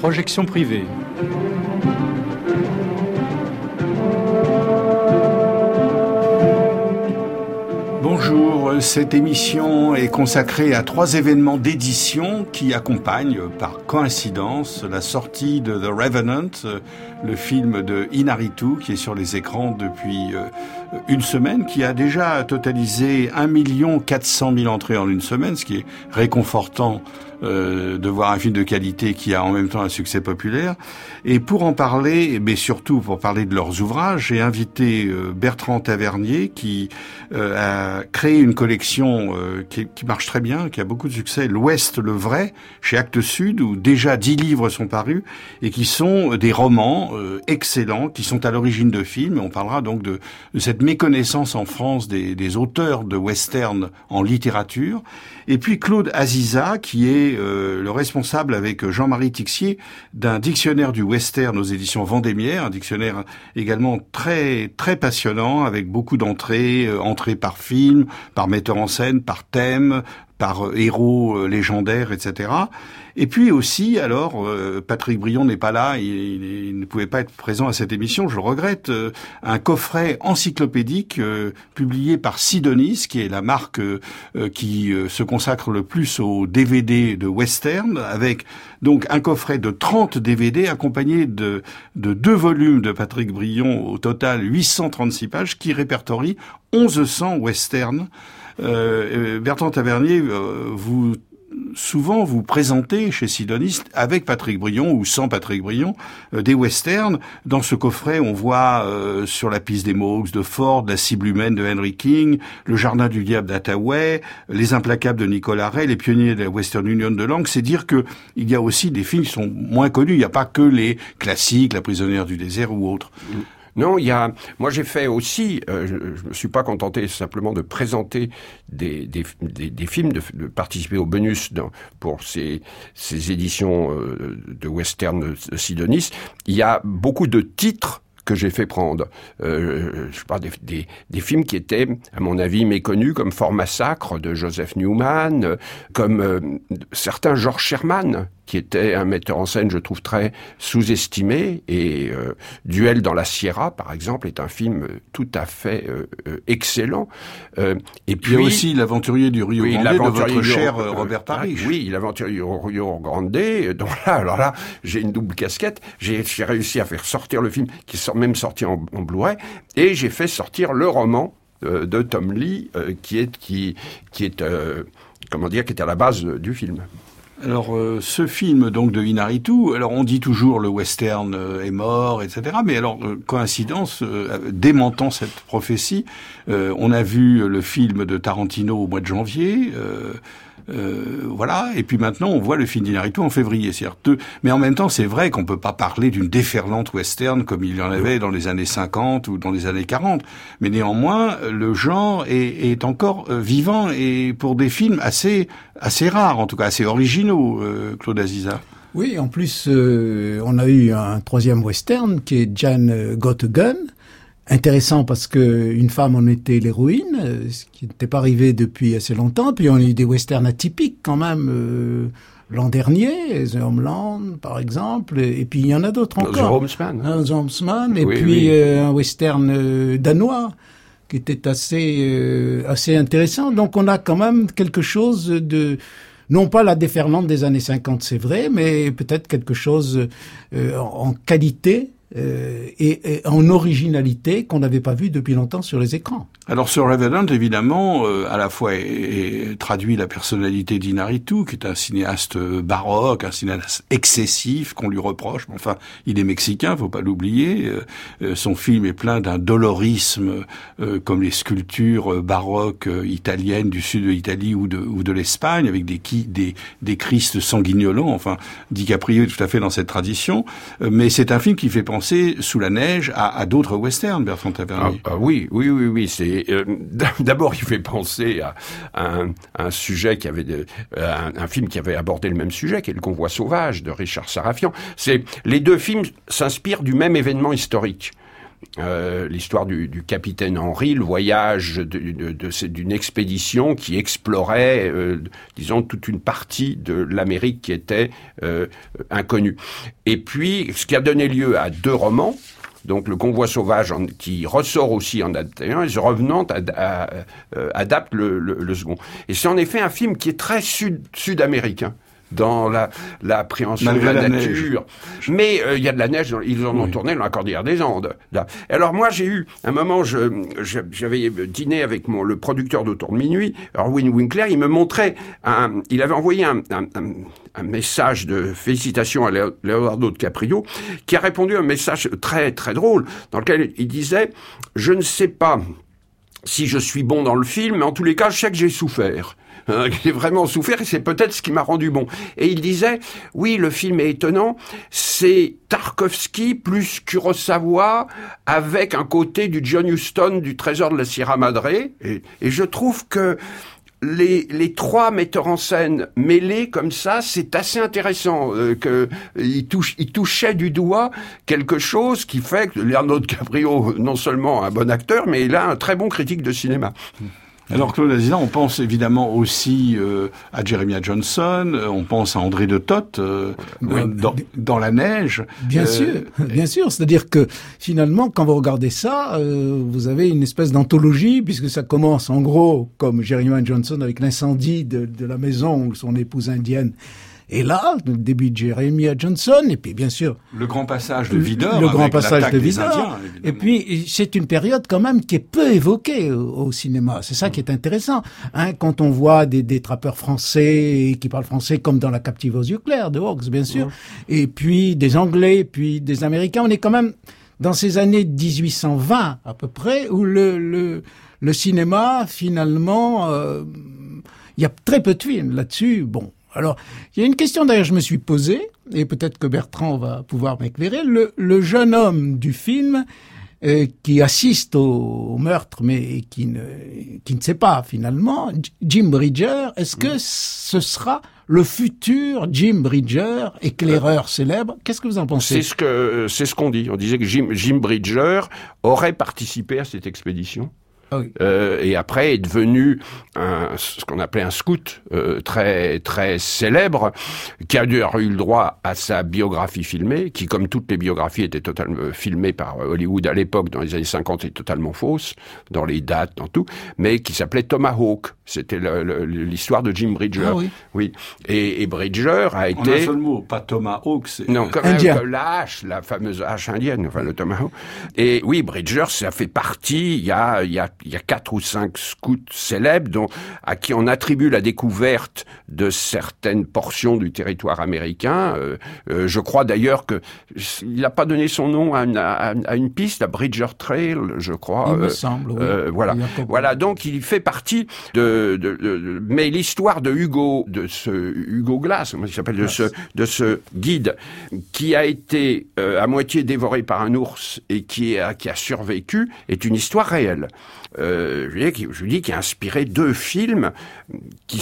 projection privée. Bonjour, cette émission est consacrée à 3 événements d'édition qui accompagnent par coïncidence la sortie de The Revenant, le film de Inarritu qui est sur les écrans depuis une semaine, qui a déjà totalisé 1 400 000 entrées en une semaine, ce qui est réconfortant de voir un film de qualité qui a en même temps un succès populaire. Et pour en parler, mais surtout pour parler de leurs ouvrages, j'ai invité Bertrand Tavernier qui a créé une collection qui marche très bien, qui a beaucoup de succès, L'Ouest le vrai, chez Actes Sud, où déjà 10 livres sont parus et qui sont des romans excellents, qui sont à l'origine de films. Et on parlera donc de cette méconnaissance en France des auteurs de western en littérature. Et puis Claude Aziza, qui est le responsable avec Jean-Marie Tixier d'un dictionnaire du western aux éditions Vendémiaire, un dictionnaire également très très passionnant avec beaucoup d'entrées, entrées par film, par metteur en scène, par thème, par héros légendaires, etc. Et puis aussi, alors, Patrick Brion n'est pas là, il ne pouvait pas être présent à cette émission, je le regrette, un coffret encyclopédique publié par Sidonis, qui est la marque qui se consacre le plus aux DVD de western, avec donc un coffret de 30 DVD accompagné de 2 volumes de Patrick Brion, au total 836 pages, qui répertorient 1100 westerns. Bertrand Tavernier, vous présentez chez Sidonis avec Patrick Brion ou sans Patrick Brion des westerns. Dans ce coffret, on voit Sur la piste des Mohawks de Ford, La cible humaine de Henry King, Le jardin du diable d'Hathaway, Les implacables de Nicolas Ray, Les pionniers de la Western Union de Lang. C'est dire que il y a aussi des films qui sont moins connus. Il n'y a pas que les classiques, La prisonnière du désert ou autres. Non, moi j'ai fait aussi, je me suis pas contenté simplement de présenter des films, de participer au bonus pour ces éditions de western de Sidonis. Il y a beaucoup de titres que j'ai fait prendre. Je parle des films qui étaient, à mon avis, méconnus, comme Fort Massacre de Joseph Newman, comme certains George Sherman, qui était un metteur en scène, je trouve, très sous-estimé. Et Duel dans la Sierra, par exemple, est un film tout à fait excellent. Et puis il y a aussi L'aventurier du Rio Grande de votre cher Robert Parrish. Oui, L'aventurier du Rio Grande. Donc alors là, j'ai une double casquette. J'ai réussi à faire sortir le film, qui est même sorti en Blu-ray, et j'ai fait sortir le roman de Tom Lee, qui est à la base du film. Alors, ce film donc de Inarritu, alors on dit toujours le western est mort, etc. Mais alors, coïncidence, démentant cette prophétie, on a vu le film de Tarantino au mois de janvier. Voilà, et puis maintenant on voit le film d'Inarritu en février. Mais en même temps, c'est vrai qu'on peut pas parler d'une déferlante western comme il y en avait dans les années 50 ou dans les années 40. Mais néanmoins, le genre est encore vivant, et pour des films assez rares, en tout cas assez originaux, Claude Aziza. Oui, en plus, on a eu un 3e western qui est Jan Got a Gun. Intéressant parce que une femme en était l'héroïne, ce qui n'était pas arrivé depuis assez longtemps. Puis on a eu des westerns atypiques quand même l'an dernier, The Homeland par exemple, et puis il y en a d'autres encore. The Homesman. Et puis un western danois qui était assez intéressant. Donc on a quand même quelque chose de, non pas la déferlante des années 50, c'est vrai, mais peut-être quelque chose en qualité. Et en originalité qu'on n'avait pas vu depuis longtemps sur les écrans. Alors ce Revenant, évidemment, à la fois traduit la personnalité d'Inarritu, qui est un cinéaste baroque, un cinéaste excessif qu'on lui reproche. Mais enfin, il est mexicain, faut pas l'oublier. Son film est plein d'un dolorisme, comme les sculptures baroques italiennes du sud de l'Italie ou de l'Espagne, avec des Christ sanguignolants. Enfin, DiCaprio est tout à fait dans cette tradition. Mais c'est un film qui fait penser Sous la neige à d'autres westerns, Bertrand Tavernier. Oui. C'est d'abord il fait penser à un sujet qui avait un film qui avait abordé le même sujet, qui est Le Convoi sauvage de Richard Sarafian. Les deux films s'inspirent du même événement historique. l'histoire du capitaine Henry, le voyage d'une expédition qui explorait, disons, toute une partie de l'Amérique qui était inconnue. Et puis, ce qui a donné lieu à 2 romans, donc Le Convoi sauvage, qui ressort aussi en date 1, et The Revenant adapte le second. Et c'est en effet un film qui est très sud-américain dans l'appréhension de la nature. Mais il y a de la neige, ils en ont tourné dans la Cordillère des Andes. Là. Alors moi, j'ai eu un moment, j'avais dîné avec le producteur d'Autour de minuit, Erwin Winkler, il me montrait, il avait envoyé un message de félicitations à Leonardo DiCaprio, qui a répondu à un message très très drôle, dans lequel il disait « Je ne sais pas si je suis bon dans le film, mais en tous les cas, je sais que j'ai souffert. » J'ai vraiment souffert et c'est peut-être ce qui m'a rendu bon. Et il disait, oui, le film est étonnant, c'est Tarkovsky plus Kurosawa avec un côté du John Huston du Trésor de la Sierra Madre. Et je trouve que les 3 metteurs en scène mêlés comme ça, c'est assez intéressant. Il touchait du doigt quelque chose qui fait que Leonardo DiCaprio, non seulement un bon acteur, mais il a un très bon critique de cinéma. Alors Claude Azizan, on pense évidemment aussi à Jeremiah Johnson, on pense à André de Toth dans la neige. Bien sûr. C'est-à-dire que finalement, quand vous regardez ça, vous avez une espèce d'anthologie, puisque ça commence en gros comme Jeremiah Johnson avec l'incendie de la maison où son épouse indienne. Et là, le début de Jeremiah Johnson, et puis bien sûr... Le grand passage de Vidor. Le grand passage de Vidor. Indiens, et puis, c'est une période quand même qui est peu évoquée au cinéma. C'est ça qui est intéressant. Quand on voit des trappeurs français qui parlent français, comme dans La captive aux yeux clairs de Hawks, bien sûr, et puis des Anglais, puis des Américains, on est quand même dans ces années 1820 à peu près, où le cinéma, finalement, il y a très peu de films là-dessus. Bon. Alors, il y a une question d'ailleurs je me suis posée, et peut-être que Bertrand va pouvoir m'éclairer. Le jeune homme du film qui assiste au meurtre, mais qui ne sait pas finalement, Jim Bridger, est-ce que ce sera le futur Jim Bridger, éclaireur célèbre? Qu'est-ce que vous en pensez? C'est ce qu'on dit. On disait que Jim Bridger aurait participé à cette expédition. Ah oui. Et après est devenu ce qu'on appelait un scout très très célèbre, qui a d'ailleurs eu le droit à sa biographie filmée, qui comme toutes les biographies étaient totalement filmées par Hollywood à l'époque, dans les années 50, est totalement fausse, dans les dates, dans tout, mais qui s'appelait Tomahawk. C'était l'histoire de Jim Bridger. Ah oui. Oui. Et Bridger a été... En un seul mot, pas Tomahawk, c'est... Non, quand même, la hache, la fameuse hache indienne, enfin le Tomahawk. Et oui, Bridger, ça fait partie, il y a 4 ou 5 scouts célèbres à qui on attribue la découverte de certaines portions du territoire américain. Je crois d'ailleurs que il n'a pas donné son nom à une piste, à Bridger Trail, je crois. Il me semble, oui. Voilà, donc il fait partie mais l'histoire de Hugo Glass, comment il s'appelle, de ce guide qui a été à moitié dévoré par un ours et qui a survécu, est une histoire réelle. Je dis qui a inspiré 2 films qui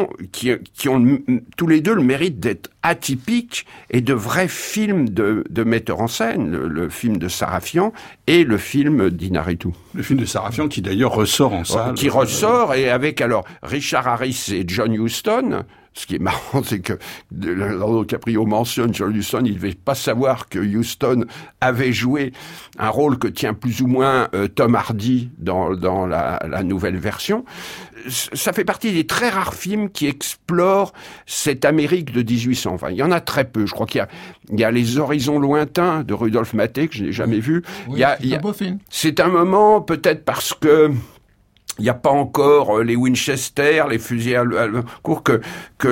ont tous les 2 le mérite d'être atypiques et de vrais films de metteurs en scène, le film de Sarafian et le film d'Inarritu. Le film de Sarafian qui d'ailleurs ressort en salle. Qui ressort, et avec alors Richard Harris et John Huston. Ce qui est marrant, c'est que Leonardo DiCaprio mentionne John Huston, il ne devait pas savoir que Huston avait joué un rôle que tient plus ou moins Tom Hardy dans la nouvelle version. Ça fait partie des très rares films qui explorent cette Amérique de 1820. Il y en a très peu. Je crois qu'il y a Les Horizons lointains de Rudolph Maté, que je n'ai jamais vu. Oui, c'est un beau film. C'est un moment, peut-être parce que il n'y a pas encore les Winchester, les fusils à court, que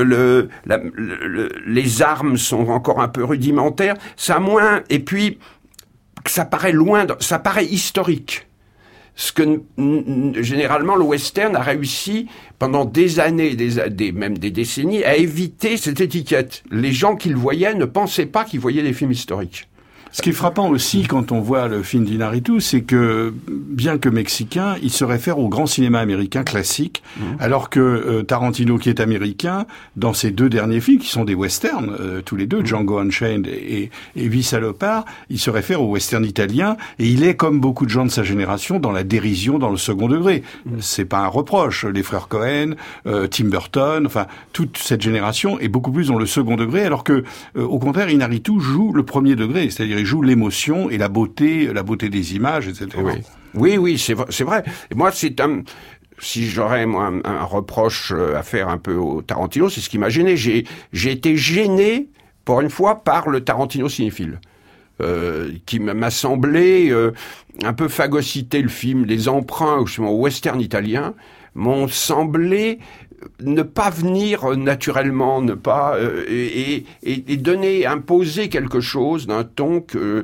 les armes sont encore un peu rudimentaires. Ça moins, et puis ça paraît loin, ça paraît historique. Ce que généralement le western a réussi pendant des années, même des décennies, à éviter cette étiquette. Les gens qui le voyaient ne pensaient pas qu'ils voyaient des films historiques. Ce qui est frappant aussi quand on voit le film d'Inarritu, c'est que, bien que mexicain, il se réfère au grand cinéma américain classique, alors que Tarantino, qui est américain, dans ses 2 derniers films, qui sont des westerns, tous les deux, Django Unchained et Vie salopard, il se réfère au western italien, et il est, comme beaucoup de gens de sa génération, dans la dérision, dans le second degré. C'est pas un reproche. Les frères Cohen, Tim Burton, enfin, toute cette génération est beaucoup plus dans le second degré, alors que, au contraire, Inarritu joue le premier degré, c'est-à-dire il joue l'émotion et la beauté des images, etc. Oui, c'est vrai. Et moi, si j'aurais un reproche à faire un peu au Tarantino, c'est ce qui m'a gêné. J'ai été gêné, pour une fois, par le Tarantino cinéphile. Qui m'a semblé un peu phagocyter le film. Les emprunts au western italien m'ont semblé ne pas venir naturellement, ne pas et imposer quelque chose d'un ton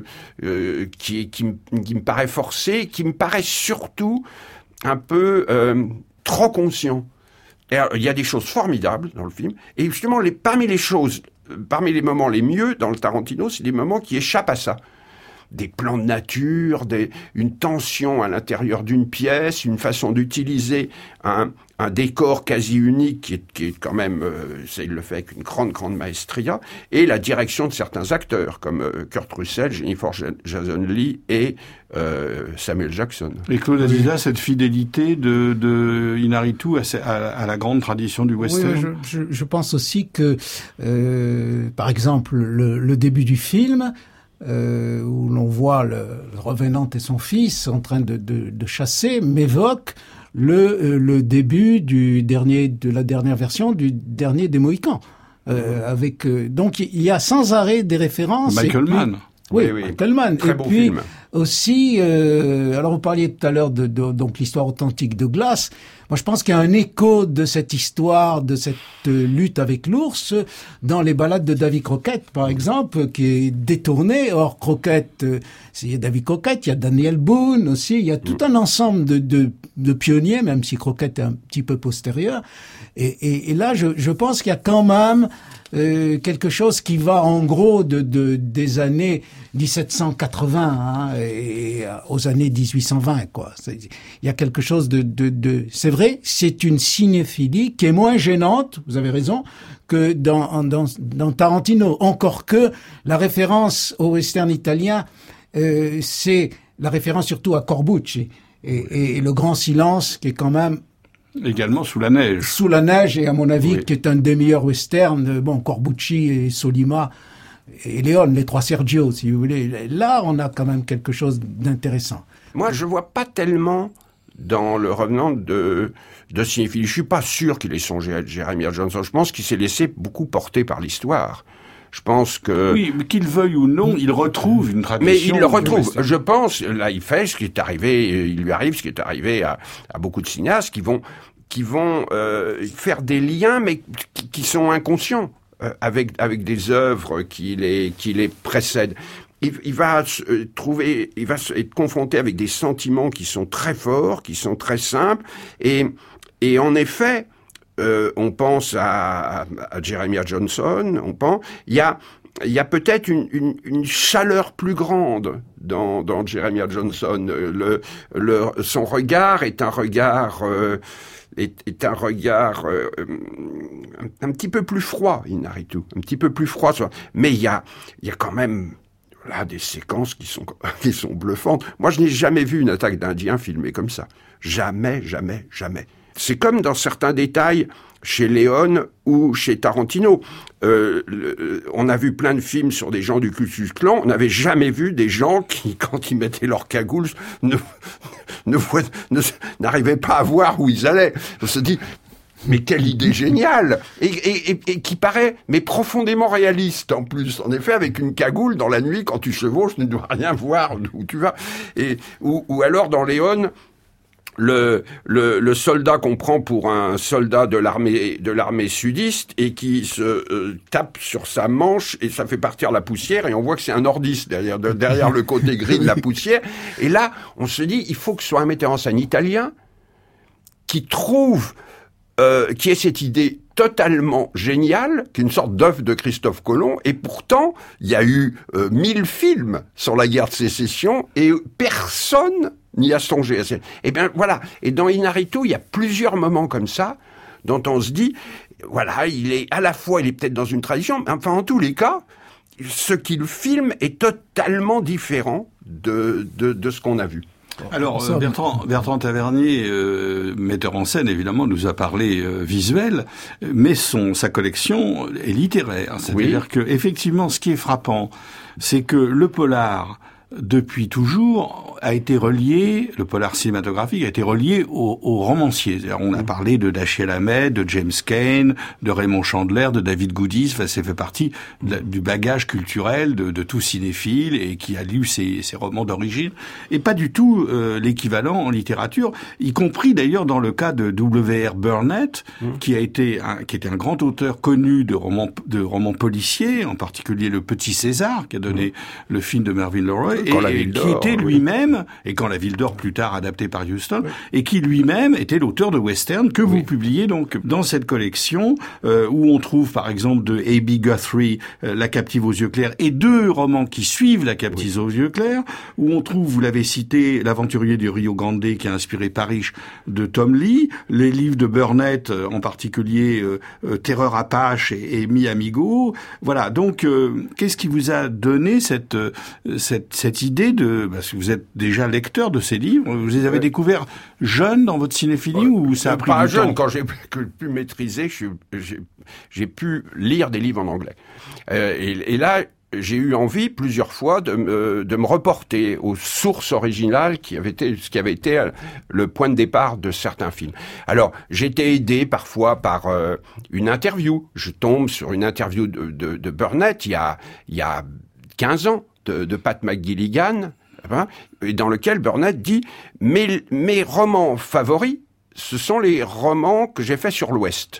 qui me paraît forcé, qui me paraît surtout un peu trop conscient. Et alors, il y a des choses formidables dans le film, et justement parmi les moments les mieux dans le Tarantino, c'est des moments qui échappent à ça. Des plans de nature, une tension à l'intérieur d'une pièce, une façon d'utiliser un décor quasi unique qui est quand même, il le fait avec une grande maestria, et la direction de certains acteurs comme Kurt Russell, Jennifer Jason Leigh et Samuel Jackson. Et Claude Aziza, cette fidélité de Inarritu à la grande tradition du western. Oui, je pense aussi que, par exemple, le début du film, où l'on voit le Revenant et son fils en train de chasser, m'évoque le début de la dernière version du dernier des Mohicans. Donc il y a sans arrêt des références. Michael Mann. Oui, Michael Mann. Très bon film. Aussi, alors vous parliez tout à l'heure donc l'histoire authentique de Glass. Moi, je pense qu'il y a un écho de cette histoire, de cette lutte avec l'ours, dans les ballades de Davy Crockett, par exemple, qui est détournée. Or, Crockett, il y a Davy Crockett, il y a Daniel Boone aussi, il y a tout un ensemble de pionniers, même si Crockett est un petit peu postérieur. Et là, je pense qu'il y a quand même quelque chose qui va en gros des années 1780 et aux années 1820 quoi. Il y a quelque chose c'est vrai, c'est une cinéphilie qui est moins gênante, vous avez raison, que dans Tarantino, encore que la référence au western italien c'est la référence surtout à Corbucci et le Grand Silence qui est quand même également Sous la neige. Sous la neige, et à mon avis, qui est un des meilleurs westerns. Bon, Corbucci et Solima et Léon, les 3 Sergio, si vous voulez. Là, on a quand même quelque chose d'intéressant. Moi, je vois pas tellement dans le Revenant de cinéphilie. Je suis pas sûr qu'il ait songé à Jeremiah Johnson. Je pense qu'il s'est laissé beaucoup porter par l'histoire. Je pense que... Oui, mais qu'il veuille ou non, il retrouve une tradition. Mais il le retrouve. Je pense, là, il fait ce qui est arrivé, il lui arrive ce qui est arrivé à beaucoup de cinéastes qui vont faire des liens, mais qui sont inconscients, avec des œuvres qui les précèdent. Il va être confronté avec des sentiments qui sont très forts, qui sont très simples, et en effet, on pense à Jeremiah Johnson, il y a peut-être une chaleur plus grande dans Jeremiah Johnson. Son regard est un regard un petit peu plus froid, Inarritu, un petit peu plus froid. Mais il y a quand même là des séquences qui sont bluffantes. Moi, je n'ai jamais vu une attaque d'Indiens filmée comme ça. Jamais. C'est comme dans certains détails chez Léon ou chez Tarantino. On a vu plein de films sur des gens du Ku Klux Klan. On n'avait jamais vu des gens qui, quand ils mettaient leur cagoule, n'arrivaient pas à voir où ils allaient. On se dit, mais quelle idée géniale, et qui paraît mais profondément réaliste en plus. En effet, avec une cagoule dans la nuit, quand tu chevauches, tu ne dois rien voir où tu vas. Ou alors dans Léon, le soldat qu'on prend pour un soldat de l'armée sudiste et qui se tape sur sa manche et ça fait partir la poussière et on voit que c'est un nordiste derrière le côté gris de la poussière. Et là, on se dit, il faut que ce soit un metteur en scène italien qui ait cette idée totalement génial, qu'une sorte d'œuvre de Christophe Colomb, et pourtant, il y a eu 1000 films sur la guerre de sécession, et personne n'y a songé. Eh bien, voilà. Et dans Inarritu, il y a plusieurs moments comme ça, dont on se dit, voilà, il est peut-être dans une tradition, mais enfin, en tous les cas, ce qu'il filme est totalement différent de ce qu'on a vu. Alors Bertrand Tavernier, metteur en scène évidemment, nous a parlé visuel, mais sa collection est littéraire. C'est-à-dire que effectivement, ce qui est frappant, c'est que le polar, depuis toujours, a été relié, le polar cinématographique a été relié aux romanciers. C'est-à-dire, on a parlé de Dashiell Hammett, de James Cain, de Raymond Chandler, de David Goodis. Enfin, ça fait partie du bagage culturel de tout cinéphile et qui a lu ces romans d'origine. Et pas du tout l'équivalent en littérature, y compris d'ailleurs dans le cas de W.R. Burnett, qui était un grand auteur connu de romans policiers, en particulier Le Petit César, qui a donné le film de Mervyn LeRoy. Et qui était lui-même, et quand la Ville d'Or plus tard adaptée par Huston, et qui lui-même était l'auteur de western que vous publiez donc dans cette collection, où on trouve par exemple de A.B. Guthrie, La Captive aux yeux clairs, et 2 romans qui suivent La Captive aux yeux clairs, où on trouve, vous l'avez cité, L'Aventurier du Rio Grande qui a inspiré Parrish de Tom Lee, les livres de Burnett, en particulier Terreur Apache et Mi Amigo. Voilà, donc qu'est-ce qui vous a donné cette idée parce que vous êtes déjà lecteur de ces livres, vous les avez découverts jeunes dans votre cinéphilie ou ça a pris pas du jeune, temps? quand j'ai pu maîtriser, j'ai pu lire des livres en anglais. Et là, j'ai eu envie plusieurs fois de me reporter aux sources originales ce qui avait été le point de départ de certains films. Alors, j'étais aidé parfois par une interview. Je tombe sur une interview de Burnett il y a 15 ans. De Pat McGilligan, et dans lequel Burnett dit « Mes romans favoris, ce sont les romans que j'ai faits sur l'Ouest.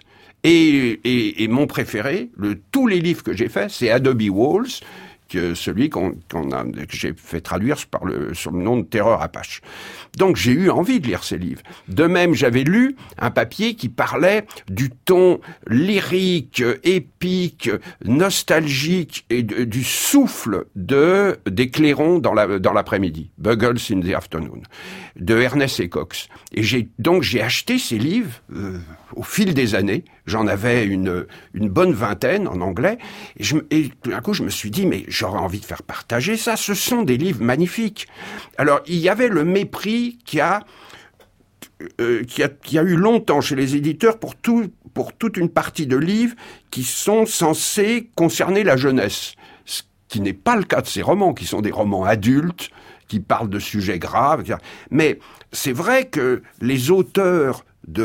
Et mon préféré, tous les livres que j'ai faits, c'est Adobe Walls, celui que j'ai fait traduire sur le nom de Terreur Apache. » Donc j'ai eu envie de lire ces livres. De même, j'avais lu un papier qui parlait du ton lyrique, épique, nostalgique et du souffle des clairons dans l'après-midi. Buggles in the Afternoon, de Ernest E. Cox. Et j'ai acheté ces livres au fil des années. J'en avais une bonne vingtaine en anglais. Et tout d'un coup, je me suis dit, mais j'aurais envie de faire partager ça. Ce sont des livres magnifiques. Alors, il y avait le mépris qui a eu longtemps chez les éditeurs pour toute une partie de livres qui sont censés concerner la jeunesse. Ce qui n'est pas le cas de ces romans, qui sont des romans adultes, qui parlent de sujets graves. Mais c'est vrai que les auteurs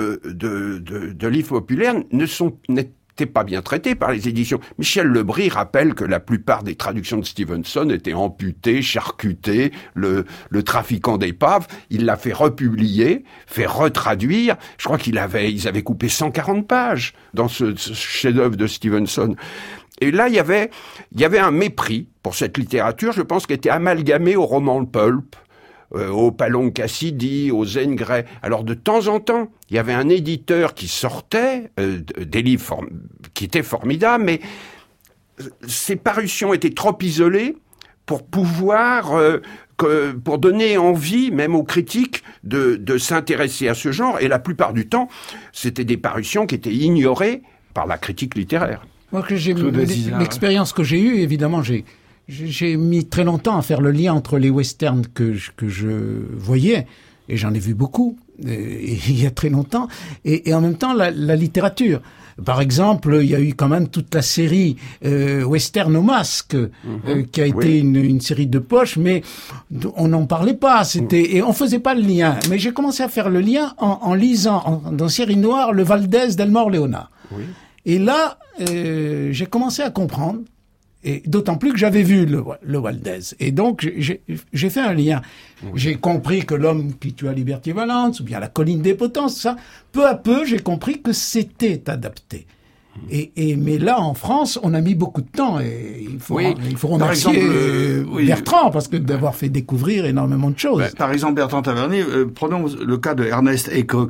de livres populaires n'étaient pas bien traités par les éditions. Michel Lebris rappelle que la plupart des traductions de Stevenson étaient amputées, charcutées, le trafiquant d'épaves, il l'a fait republier, fait retraduire. Je crois ils avaient coupé 140 pages dans ce chef-d'œuvre de Stevenson. Et là, il y avait un mépris pour cette littérature, je pense, qui était amalgamé au roman pulp, au Palong Cassidy, au Zane Grey. Alors de temps en temps, il y avait un éditeur qui sortait des livres qui étaient formidables, mais ces parutions étaient trop isolées pour pouvoir pour donner envie, même aux critiques, de s'intéresser à ce genre. Et la plupart du temps, c'était des parutions qui étaient ignorées par la critique littéraire. Moi, l'expérience que j'ai eue, évidemment, j'ai mis très longtemps à faire le lien entre les westerns que je voyais, et j'en ai vu beaucoup, il y a très longtemps, et en même temps la littérature. Par exemple, il y a eu quand même toute la série Western au masque, qui a été une série de poche, mais on n'en parlait pas. Et on faisait pas le lien. Mais j'ai commencé à faire le lien en lisant dans série noire le Valdez d'Elmore Leonard. Oui. Et là, j'ai commencé à comprendre. Et d'autant plus que j'avais vu le Valdez. Et donc, j'ai fait un lien. Oui. J'ai compris que L'homme qui tua Liberty Valance, ou bien La colline des potences, ça, peu à peu, j'ai compris que c'était adapté. Mais là, en France, on a mis beaucoup de temps, et il faut remercier Bertrand, parce que d'avoir fait découvrir énormément de choses. Par exemple, Bertrand Tavernier, prenons le cas de Ernest E. Cox.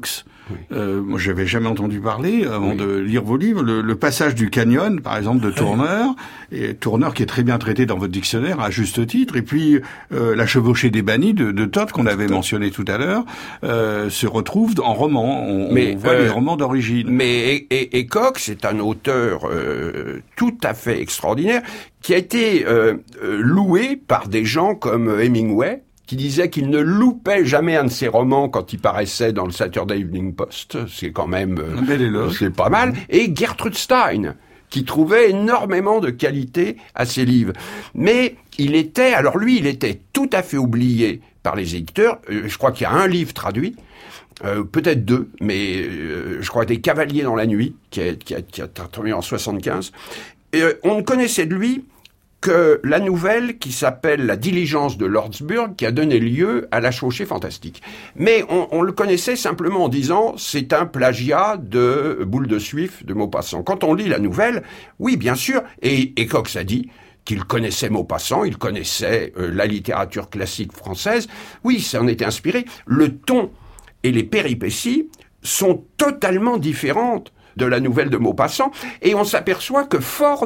Moi, j'avais jamais entendu parler avant de lire vos livres. Le passage du canyon, par exemple, de Turner, et Turner qui est très bien traité dans votre dictionnaire à juste titre, et puis la chevauchée des bannis de Todd qu'on avait mentionné tout à l'heure, se retrouve en roman. On voit les romans d'origine. Mais Cox est un auteur tout à fait extraordinaire qui a été loué par des gens comme Hemingway, qui disait qu'il ne loupait jamais un de ses romans quand il paraissait dans le Saturday Evening Post. C'est quand même c'est pas mal. Et Gertrude Stein, qui trouvait énormément de qualité à ses livres. Mais il était tout à fait oublié par les éditeurs. Je crois qu'il y a un livre traduit, peut-être deux, mais je crois des Cavaliers dans la nuit, qui a traduit en 75. Et on ne connaissait de lui que la nouvelle qui s'appelle La diligence de Lordsburg, qui a donné lieu à La chevauchée fantastique. Mais on le connaissait simplement en disant c'est un plagiat de Boule de Suif de Maupassant. Quand on lit la nouvelle, oui, bien sûr, et Cox a dit qu'il connaissait Maupassant, il connaissait la littérature classique française. Oui, ça en était inspiré. Le ton et les péripéties sont totalement différentes de la nouvelle de Maupassant, et on s'aperçoit que Ford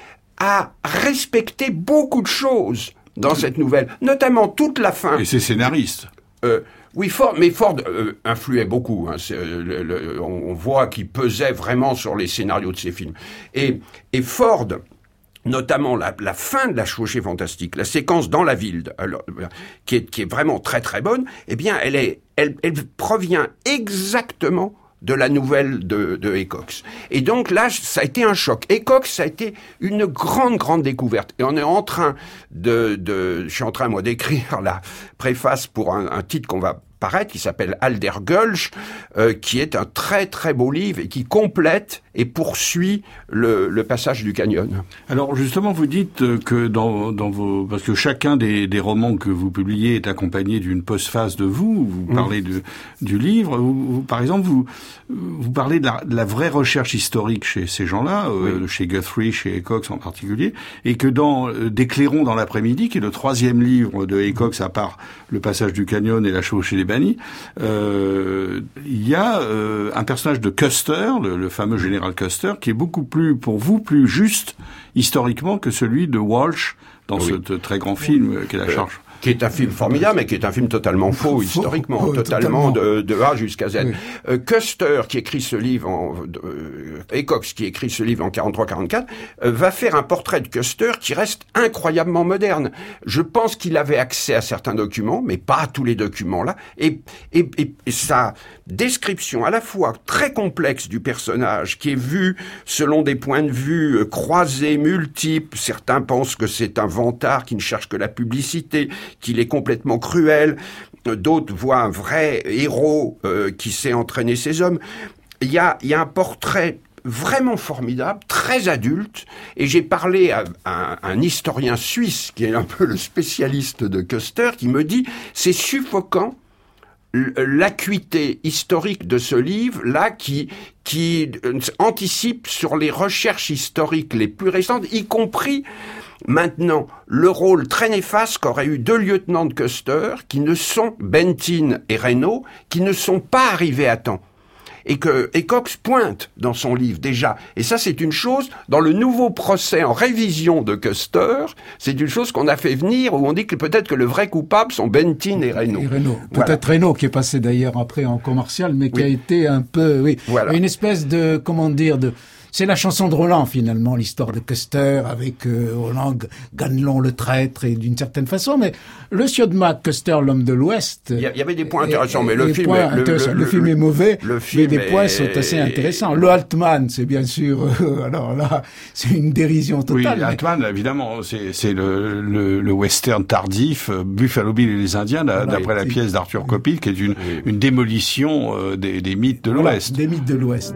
a respecté beaucoup de choses dans cette nouvelle, notamment toute la fin. Et ses scénaristes. Oui, Ford influait beaucoup. Hein, on voit qu'il pesait vraiment sur les scénarios de ses films. Et Ford, notamment la fin de La chevauchée fantastique, la séquence dans la ville, qui est vraiment très très bonne, eh bien, elle provient exactement de la nouvelle de Ecox. Et donc là, ça a été un choc. Ecox, ça a été une grande découverte. Et on est en train je suis en train, moi, d'écrire la préface pour un titre qu'on va paraître, qui s'appelle Aldergulch, qui est un très très beau livre et qui complète et poursuit le passage du canyon. Alors justement, vous dites que dans parce que chacun des romans que vous publiez est accompagné d'une postface de vous parlez du livre, par exemple, vous parlez de la vraie recherche historique chez ces gens-là, chez Guthrie, chez Ecox en particulier, et que dans Des clairons dans l'après-midi, qui est le 3e livre de Ecox, à part Le passage du canyon et La chevauchée des bannis, il y a un personnage de Custer, le fameux général Custer, qui est beaucoup plus, pour vous, plus juste historiquement que celui de Walsh dans ce très grand film qu'est La Charge. Qui est un film formidable, mais qui est un film totalement faux historiquement, totalement de A jusqu'à Z. Oui. Custer, qui écrit ce livre Ecox, qui écrit ce livre en 43-44, va faire un portrait de Custer qui reste incroyablement moderne. Je pense qu'il avait accès à certains documents, mais pas à tous les documents là, et sa description à la fois très complexe du personnage, qui est vu selon des points de vue croisés, multiples. Certains pensent que c'est un vantard qui ne cherche que la publicité, qu'il est complètement cruel. D'autres voient un vrai héros qui sait entraîner ses hommes. Il y a un portrait vraiment formidable, très adulte, et j'ai parlé à un historien suisse qui est un peu le spécialiste de Custer, qui me dit c'est suffocant l'acuité historique de ce livre-là qui anticipe sur les recherches historiques les plus récentes, y compris maintenant le rôle très néfaste qu'auraient eu 2 lieutenants de Custer qui ne sont, Bentin et Reynaud, qui ne sont pas arrivés à temps. Et que Ecox pointe dans son livre déjà. Et ça, c'est une chose, dans le nouveau procès en révision de Custer, c'est une chose qu'on a fait venir, où on dit que peut-être que le vrai coupable sont Bentin et Reynaud. Peut-être Reynaud, qui est passé d'ailleurs après en commercial, mais qui a été un peu, une espèce de, c'est la chanson de Roland, finalement, l'histoire de Custer, avec Roland, Ganelon le traître, et d'une certaine façon. Mais le Siodmak, Custer, l'homme de l'Ouest... Il y avait des points intéressants, mais le film est mauvais, mais des points sont assez intéressants. Le Altman, c'est bien sûr... alors là, c'est une dérision totale. Oui, Altman, évidemment, c'est le western tardif, Buffalo Bill et les Indiens, d'après la pièce d'Arthur Kopil, qui est une démolition des mythes de l'Ouest. Des mythes de l'Ouest.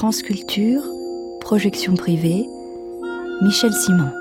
France Culture, projection privée, Michel Simon.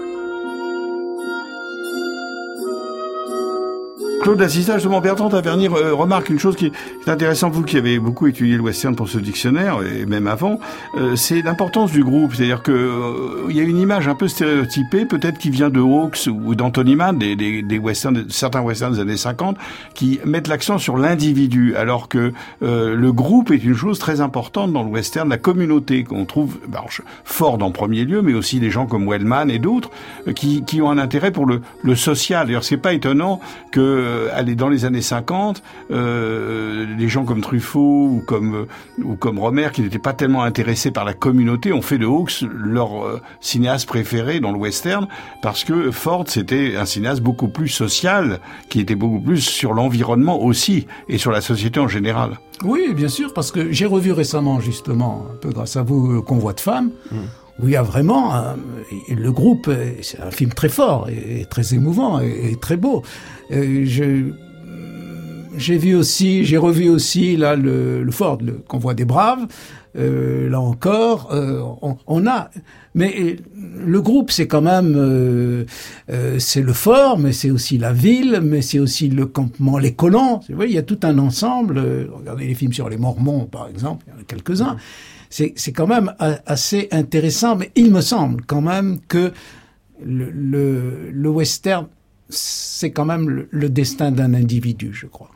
Claude Assista, justement, Bertrand Tavernier remarque une chose qui est intéressante, vous qui avez beaucoup étudié le western pour ce dictionnaire, et même avant, c'est l'importance du groupe. C'est-à-dire que il y a une image un peu stéréotypée, peut-être qui vient de Hawks ou d'Anthony Mann, des westerns, certains westerns des années 50, qui mettent l'accent sur l'individu, alors que le groupe est une chose très importante dans le western, la communauté qu'on trouve, Ford en premier lieu, mais aussi des gens comme Wellman et d'autres, qui ont un intérêt pour le social. D'ailleurs, c'est pas étonnant que dans les années 50, des gens comme Truffaut ou comme Romer, qui n'étaient pas tellement intéressés par la communauté, ont fait de Hawks leur cinéaste préféré dans le western, parce que Ford, c'était un cinéaste beaucoup plus social, qui était beaucoup plus sur l'environnement aussi, et sur la société en général. Oui, bien sûr, parce que j'ai revu récemment, justement, un peu grâce à vous, Convoi de femmes, où il y a vraiment le groupe, c'est un film très fort et très émouvant et très beau. J'ai revu aussi là le Ford, le Convoi des Braves. Là encore, mais le groupe, c'est quand même, c'est le fort, mais c'est aussi la ville, mais c'est aussi le campement, les colons. Vous voyez, il y a tout un ensemble. Regardez les films sur les Mormons, par exemple, il y en a quelques-uns. C'est quand même assez intéressant, mais il me semble quand même que le western, c'est quand même le destin d'un individu, je crois.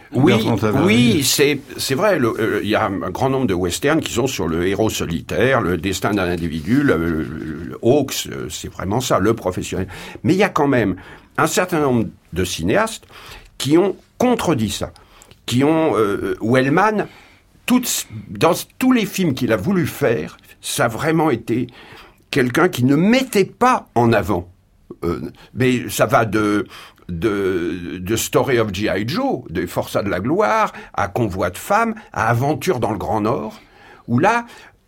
Oui, c'est vrai. Il y a un grand nombre de westerns qui sont sur le héros solitaire, le destin d'un individu. Le Hawks, c'est vraiment ça, le professionnel. Mais il y a quand même un certain nombre de cinéastes qui ont contredit ça, qui ont Wellman. Dans tous les films qu'il a voulu faire, ça a vraiment été quelqu'un qui ne mettait pas en avant. Mais ça va de Story of G.I. Joe, de Forçats de la gloire, à Convoi de femmes, à Aventure dans le Grand Nord, où là,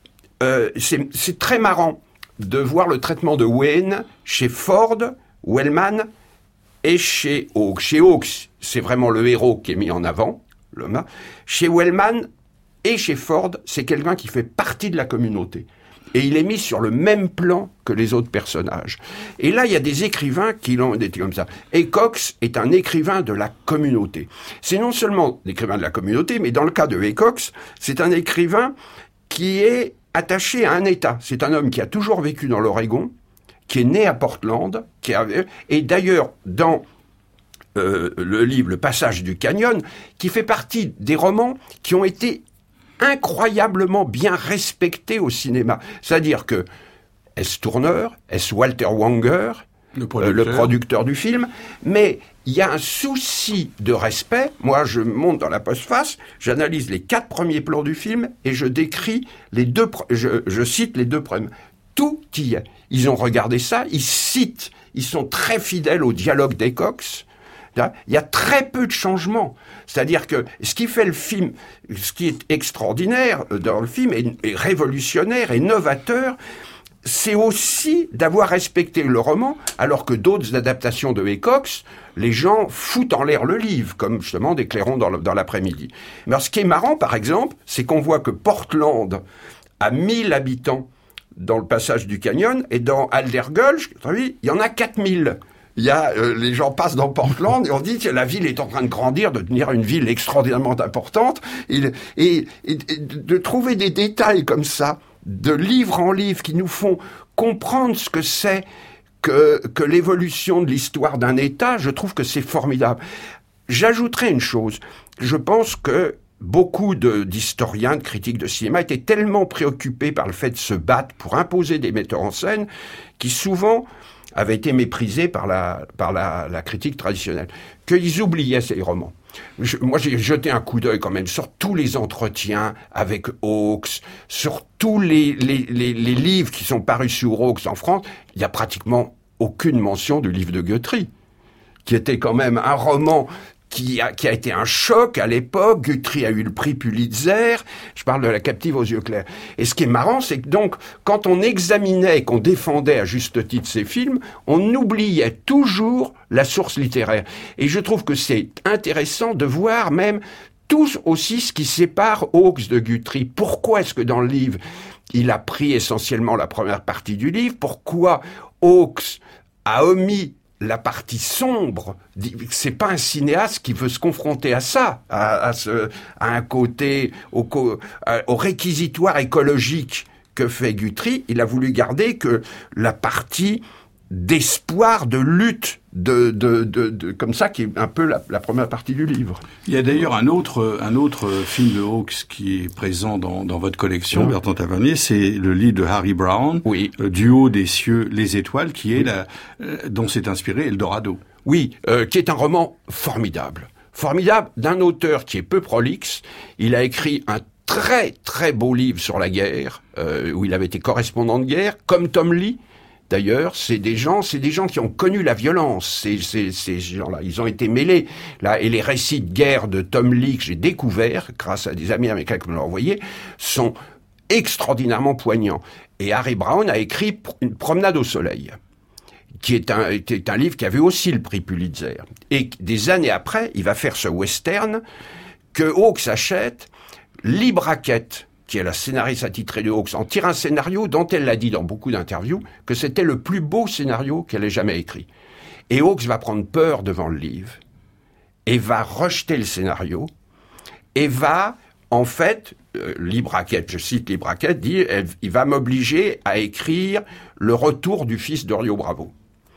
c'est très marrant de voir le traitement de Wayne chez Ford, Wellman et chez Hawks. Chez Hawks, c'est vraiment le héros qui est mis en avant, l'homme. Chez Wellman et chez Ford, c'est quelqu'un qui fait partie de la communauté. Et il est mis sur le même plan que les autres personnages. Et là, il y a des écrivains qui l'ont été comme ça. Et Cox est un écrivain de la communauté. C'est non seulement l'écrivain de la communauté, mais dans le cas de Cox, c'est un écrivain qui est attaché à un État. C'est un homme qui a toujours vécu dans l'Oregon, qui est né à Portland, et d'ailleurs, dans le livre Le Passage du Canyon, qui fait partie des romans qui ont été incroyablement bien respecté au cinéma. C'est-à-dire que est-ce Turner, est-ce Walter Wanger, le producteur du film, mais il y a un souci de respect. Moi, je monte dans la postface, j'analyse les 4 premiers plans du film et je décris je cite les 2 premiers. Tout y est. Ils ont regardé ça, ils citent, ils sont très fidèles au dialogue des Cox. Il y a très peu de changements. C'est-à-dire que ce qui fait le film, ce qui est extraordinaire dans le film, et révolutionnaire et novateur, c'est aussi d'avoir respecté le roman, alors que d'autres adaptations de Cox, les gens foutent en l'air le livre, comme justement des clairons dans l'après-midi. Mais alors, ce qui est marrant, par exemple, c'est qu'on voit que Portland a 1000 habitants dans le passage du canyon, et dans Aldergulch, il y en a 4000. Les gens passent dans Portland et on dit que la ville est en train de grandir, de devenir une ville extraordinairement importante, et de trouver des détails comme ça, de livre en livre, qui nous font comprendre ce que c'est que l'évolution de l'histoire d'un État. Je trouve que c'est formidable. J'ajouterai une chose. Je pense que beaucoup d'historiens, de critiques de cinéma étaient tellement préoccupés par le fait de se battre pour imposer des metteurs en scène qui souvent avaient été méprisés par la critique traditionnelle, qu'ils oubliaient ces romans. Moi, j'ai jeté un coup d'œil quand même sur tous les entretiens avec Hawks, sur tous les livres qui sont parus sur Hawks en France. Il n'y a pratiquement aucune mention du livre de Guthrie, qui était quand même un roman qui a été un choc à l'époque. Guthrie a eu le prix Pulitzer. Je parle de La captive aux yeux clairs. Et ce qui est marrant, c'est que donc, quand on examinait et qu'on défendait à juste titre ces films, on oubliait toujours la source littéraire. Et je trouve que c'est intéressant de voir même tout aussi ce qui sépare Hawks de Guthrie. Pourquoi est-ce que dans le livre, il a pris essentiellement la première partie du livre? Pourquoi Hawks a omis la partie sombre? C'est pas un cinéaste qui veut se confronter à ça, à un côté, au réquisitoire écologique que fait Guthrie. Il a voulu garder que la partie d'espoir, de lutte, comme ça, qui est un peu la première partie du livre. Il y a d'ailleurs un autre film de Hawks qui est présent dans votre collection, Bertrand Tavernier, c'est le livre de Harry Brown, Du haut des cieux, les étoiles, qui est dont s'est inspiré Eldorado. Oui, qui est un roman formidable. Formidable d'un auteur qui est peu prolixe. Il a écrit un très très beau livre sur la guerre, où il avait été correspondant de guerre, comme Tom Lee. D'ailleurs, c'est des gens qui ont connu la violence. Ces gens-là, ils ont été mêlés. Là, et les récits de guerre de Tom Lee que j'ai découverts, grâce à des amis américains qui me l'ont envoyé, sont extraordinairement poignants. Et Harry Brown a écrit Une promenade au soleil, qui est un livre qui avait aussi le prix Pulitzer. Et des années après, il va faire ce western que Hawks achète, Lee Brackett, qui est la scénariste attitrée de Hawks, en tire un scénario dont elle l'a dit dans beaucoup d'interviews, que c'était le plus beau scénario qu'elle ait jamais écrit. Et Hawks va prendre peur devant le livre, et va rejeter le scénario, et va, en fait, Lee Brackett, je cite Lee Brackett, dit, il va m'obliger à écrire le retour du fils de Rio Bravo.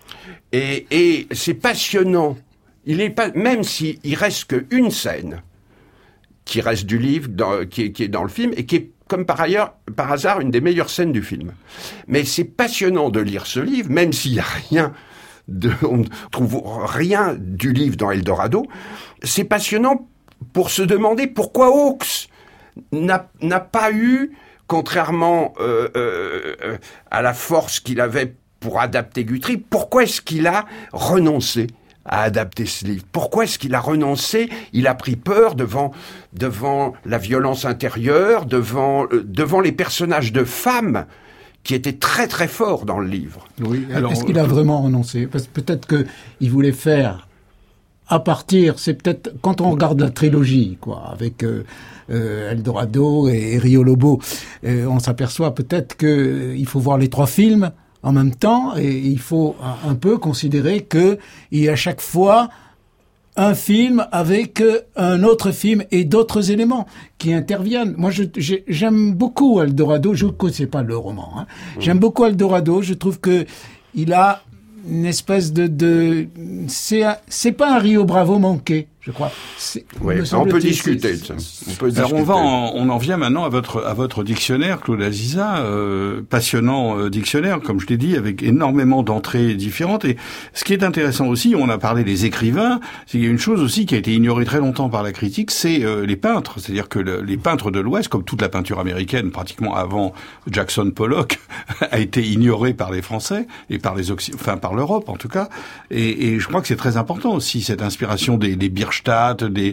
Et c'est passionnant. Même s'il reste qu'une scène, qui reste du livre, qui est dans le film, et qui est, comme par hasard, une des meilleures scènes du film. Mais c'est passionnant de lire ce livre, même s'il n'y a on ne trouve rien du livre dans Eldorado. C'est passionnant pour se demander pourquoi Hawks n'a pas eu, contrairement à la force qu'il avait pour adapter Guthrie, pourquoi est-ce qu'il a renoncé à adapter ce livre? Pourquoi est-ce qu'il a renoncé? Il a pris peur devant la violence intérieure, devant les personnages de femmes qui étaient très très forts dans le livre. Oui. Alors, est-ce qu'il a vraiment renoncé? Parce que peut-être qu'il voulait faire à partir, c'est peut-être quand on regarde la trilogie, quoi, avec Eldorado et Rio Lobo, on s'aperçoit peut-être qu'il faut voir les trois films en même temps, et il faut un peu considérer que il y a à chaque fois un film avec un autre film et d'autres éléments qui interviennent. Moi, j'aime beaucoup Eldorado. Je ne connais pas le roman. Hein. J'aime beaucoup Eldorado. Je trouve que il a une espèce c'est pas un Rio Bravo manqué, je crois. Ouais, on peut discuter de ça. Alors on en vient maintenant à votre dictionnaire, Claude Aziza, passionnant dictionnaire, comme je l'ai dit, avec énormément d'entrées différentes. Et ce qui est intéressant aussi, on a parlé des écrivains, c'est qu'il y a une chose aussi qui a été ignorée très longtemps par la critique, c'est les peintres. C'est-à-dire que les peintres de l'Ouest, comme toute la peinture américaine, pratiquement avant Jackson Pollock, a été ignorée par les Français et par par l'Europe en tout cas. Et je crois que c'est très important aussi cette inspiration des Bierstadt, des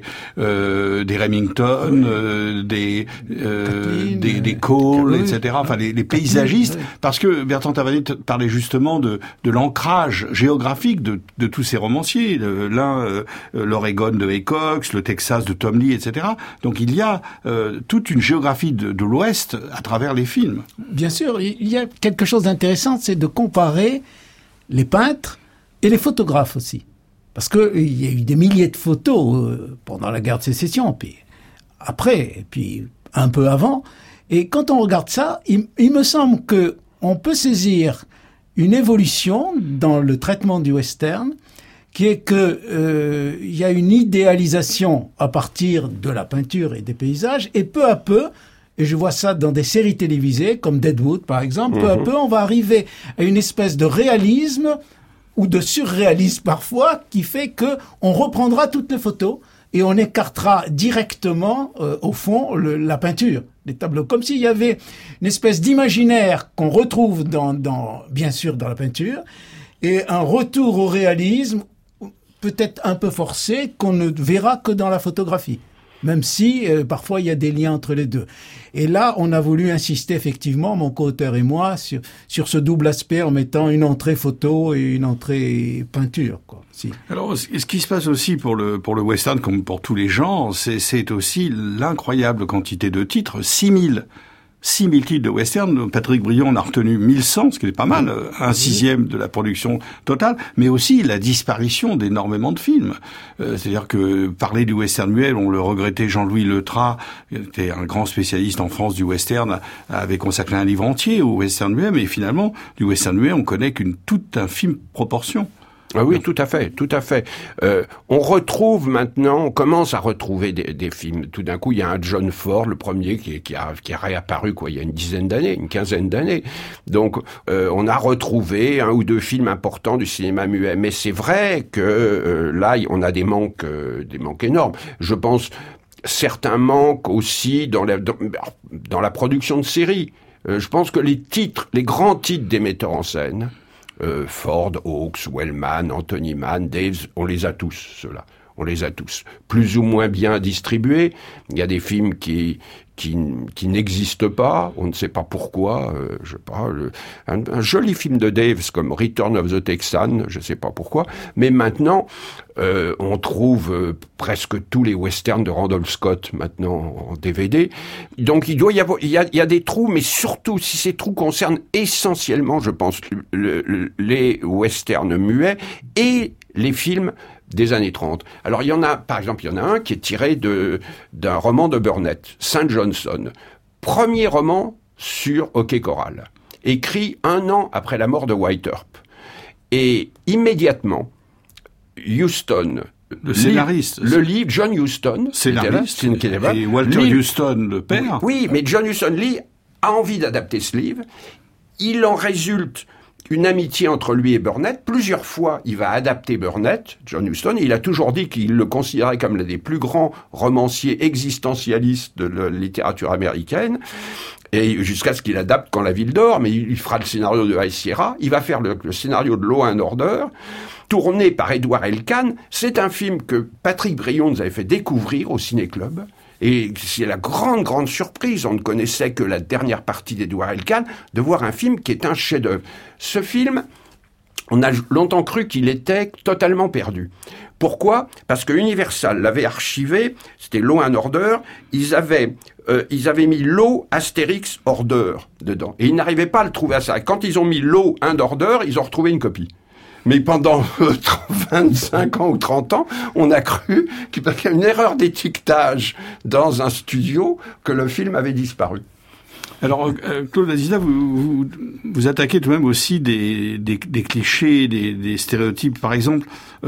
Remington, des Cole, etc. Enfin, les paysagistes, parce que Bertrand Tavernier parlait justement de l'ancrage géographique de tous ces romanciers. L'Oregon de Haycox, le Texas de Tom Lee, etc. Donc il y a toute une géographie de l'Ouest à travers les films. Bien sûr, il y a quelque chose d'intéressant, c'est de comparer les peintres et les photographes aussi. Parce que il y a eu des milliers de photos pendant la guerre de Sécession, puis après, et puis un peu avant. Et quand on regarde ça, il me semble que on peut saisir une évolution dans le traitement du western, qui est que il y a une idéalisation à partir de la peinture et des paysages, et peu à peu, et je vois ça dans des séries télévisées comme Deadwood par exemple, peu à peu on va arriver à une espèce de réalisme ou de surréalisme parfois, qui fait que on reprendra toutes les photos et on écartera directement, au fond, la peinture, les tableaux. Comme s'il y avait une espèce d'imaginaire qu'on retrouve bien sûr dans la peinture, et un retour au réalisme, peut-être un peu forcé, qu'on ne verra que dans la photographie. même si parfois il y a des liens entre les deux. Et là, on a voulu insister effectivement, mon co-auteur et moi, sur ce double aspect en mettant une entrée photo et une entrée peinture, quoi. Si. Alors, ce qui se passe aussi pour le western, comme pour tous les genres, c'est aussi l'incroyable quantité de titres, 6000 titres de western. Patrick Brion en a retenu 1100, ce qui est pas mal, un sixième de la production totale, mais aussi la disparition d'énormément de films. C'est-à-dire que parler du western muet, on le regrettait, Jean-Louis Letras, qui était un grand spécialiste en France du western, avait consacré un livre entier au western muet, mais finalement, du western muet, on connaît qu'une toute infime proportion. Ah oui, tout à fait, tout à fait. On retrouve maintenant, on commence à retrouver des films. Tout d'un coup, il y a un John Ford, le premier, qui a réapparu, il y a une quinzaine d'années. Donc, on a retrouvé un ou deux films importants du cinéma muet. Mais c'est vrai que là, on a des manques énormes. Je pense certains manques aussi dans la production de séries. Je pense que les grands titres des metteurs en scène, Ford, Hawks, Wellman, Anthony Mann, Daves, on les a tous, ceux-là. On les a tous. Plus ou moins bien distribués. Il y a des films qui n'existent pas. On ne sait pas pourquoi. Un joli film de Daves comme Return of the Texan. Je ne sais pas pourquoi. Mais maintenant, on trouve presque tous les westerns de Randolph Scott maintenant en DVD. Donc il y a des trous, mais surtout si ces trous concernent essentiellement, je pense, les westerns muets et les films des années 30. Alors il y en a un qui est tiré d'un roman de Burnett, St. Johnson, premier roman sur Hockey Choral, écrit 1 an après la mort de White Earp. Et immédiatement, Huston, le scénariste, le livre, John Huston, scénariste, et Walter Huston, le père. Oui, mais John Huston Lee a envie d'adapter ce livre. Il en résulte une amitié entre lui et Burnett. Plusieurs fois, il va adapter Burnett, John Huston, et il a toujours dit qu'il le considérait comme l'un des plus grands romanciers existentialistes de la littérature américaine, et jusqu'à ce qu'il adapte Quand la ville dort, mais il fera le scénario de High Sierra, il va faire le scénario de Law and Order, tourné par Edward Elkan. C'est un film que Patrick Brion nous avait fait découvrir au Ciné-Club. Et c'est la grande surprise, on ne connaissait que la dernière partie d'Edward Elkan, de voir un film qui est un chef-d'œuvre. Ce film, on a longtemps cru qu'il était totalement perdu. Pourquoi ? Parce que Universal l'avait archivé, c'était Law and Order, ils avaient mis Law Astérix Order dedans. Et ils n'arrivaient pas à le trouver à ça. Et quand ils ont mis Law and Order, ils ont retrouvé une copie. Mais pendant 25 ans ou 30 ans, on a cru qu'il y avait une erreur d'étiquetage dans un studio, que le film avait disparu. Alors, Claude Azizat, vous attaquez tout de même aussi des clichés, des stéréotypes. Par exemple,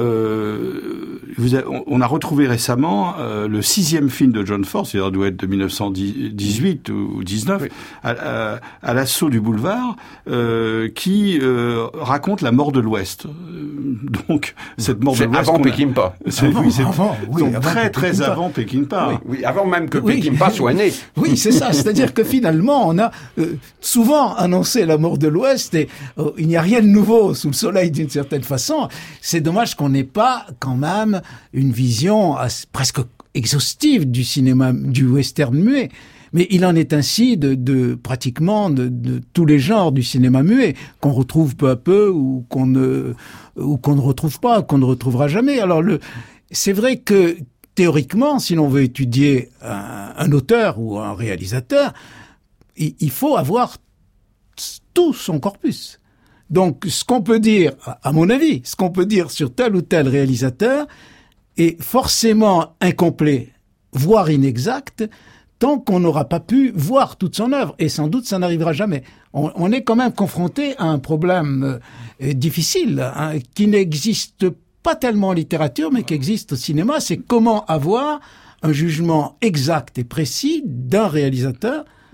on a retrouvé récemment le 6e film de John Ford, c'est-à-dire doit être de 1918 ou 19, oui. à l'assaut du boulevard, qui raconte la mort de l'Ouest. Donc, cette mort de l'Ouest... Avant Peckinpah. C'est très avant Peckinpah. Oui, avant même que Peckinpah soit né. Oui, c'est ça. C'est-à-dire que finalement, on a souvent annoncé la mort de l'Ouest et il n'y a rien de nouveau sous le soleil d'une certaine façon. C'est dommage qu'on n'ait pas quand même une vision presque exhaustive du cinéma, du western muet. Mais il en est ainsi pratiquement de tous les genres du cinéma muet qu'on retrouve peu à peu ou qu'on ne retrouve pas, qu'on ne retrouvera jamais. Alors c'est vrai que théoriquement, si l'on veut étudier un auteur ou un réalisateur, il faut avoir tout son corpus. Donc, ce qu'on peut dire, à mon avis, ce qu'on peut dire sur tel ou tel réalisateur est forcément incomplet, voire inexact, tant qu'on n'aura pas pu voir toute son œuvre. Et sans doute, ça n'arrivera jamais. On est quand même confronté à un problème difficile, qui n'existe pas tellement en littérature, mais qui existe au cinéma. C'est comment avoir un jugement exact et précis d'un réalisateur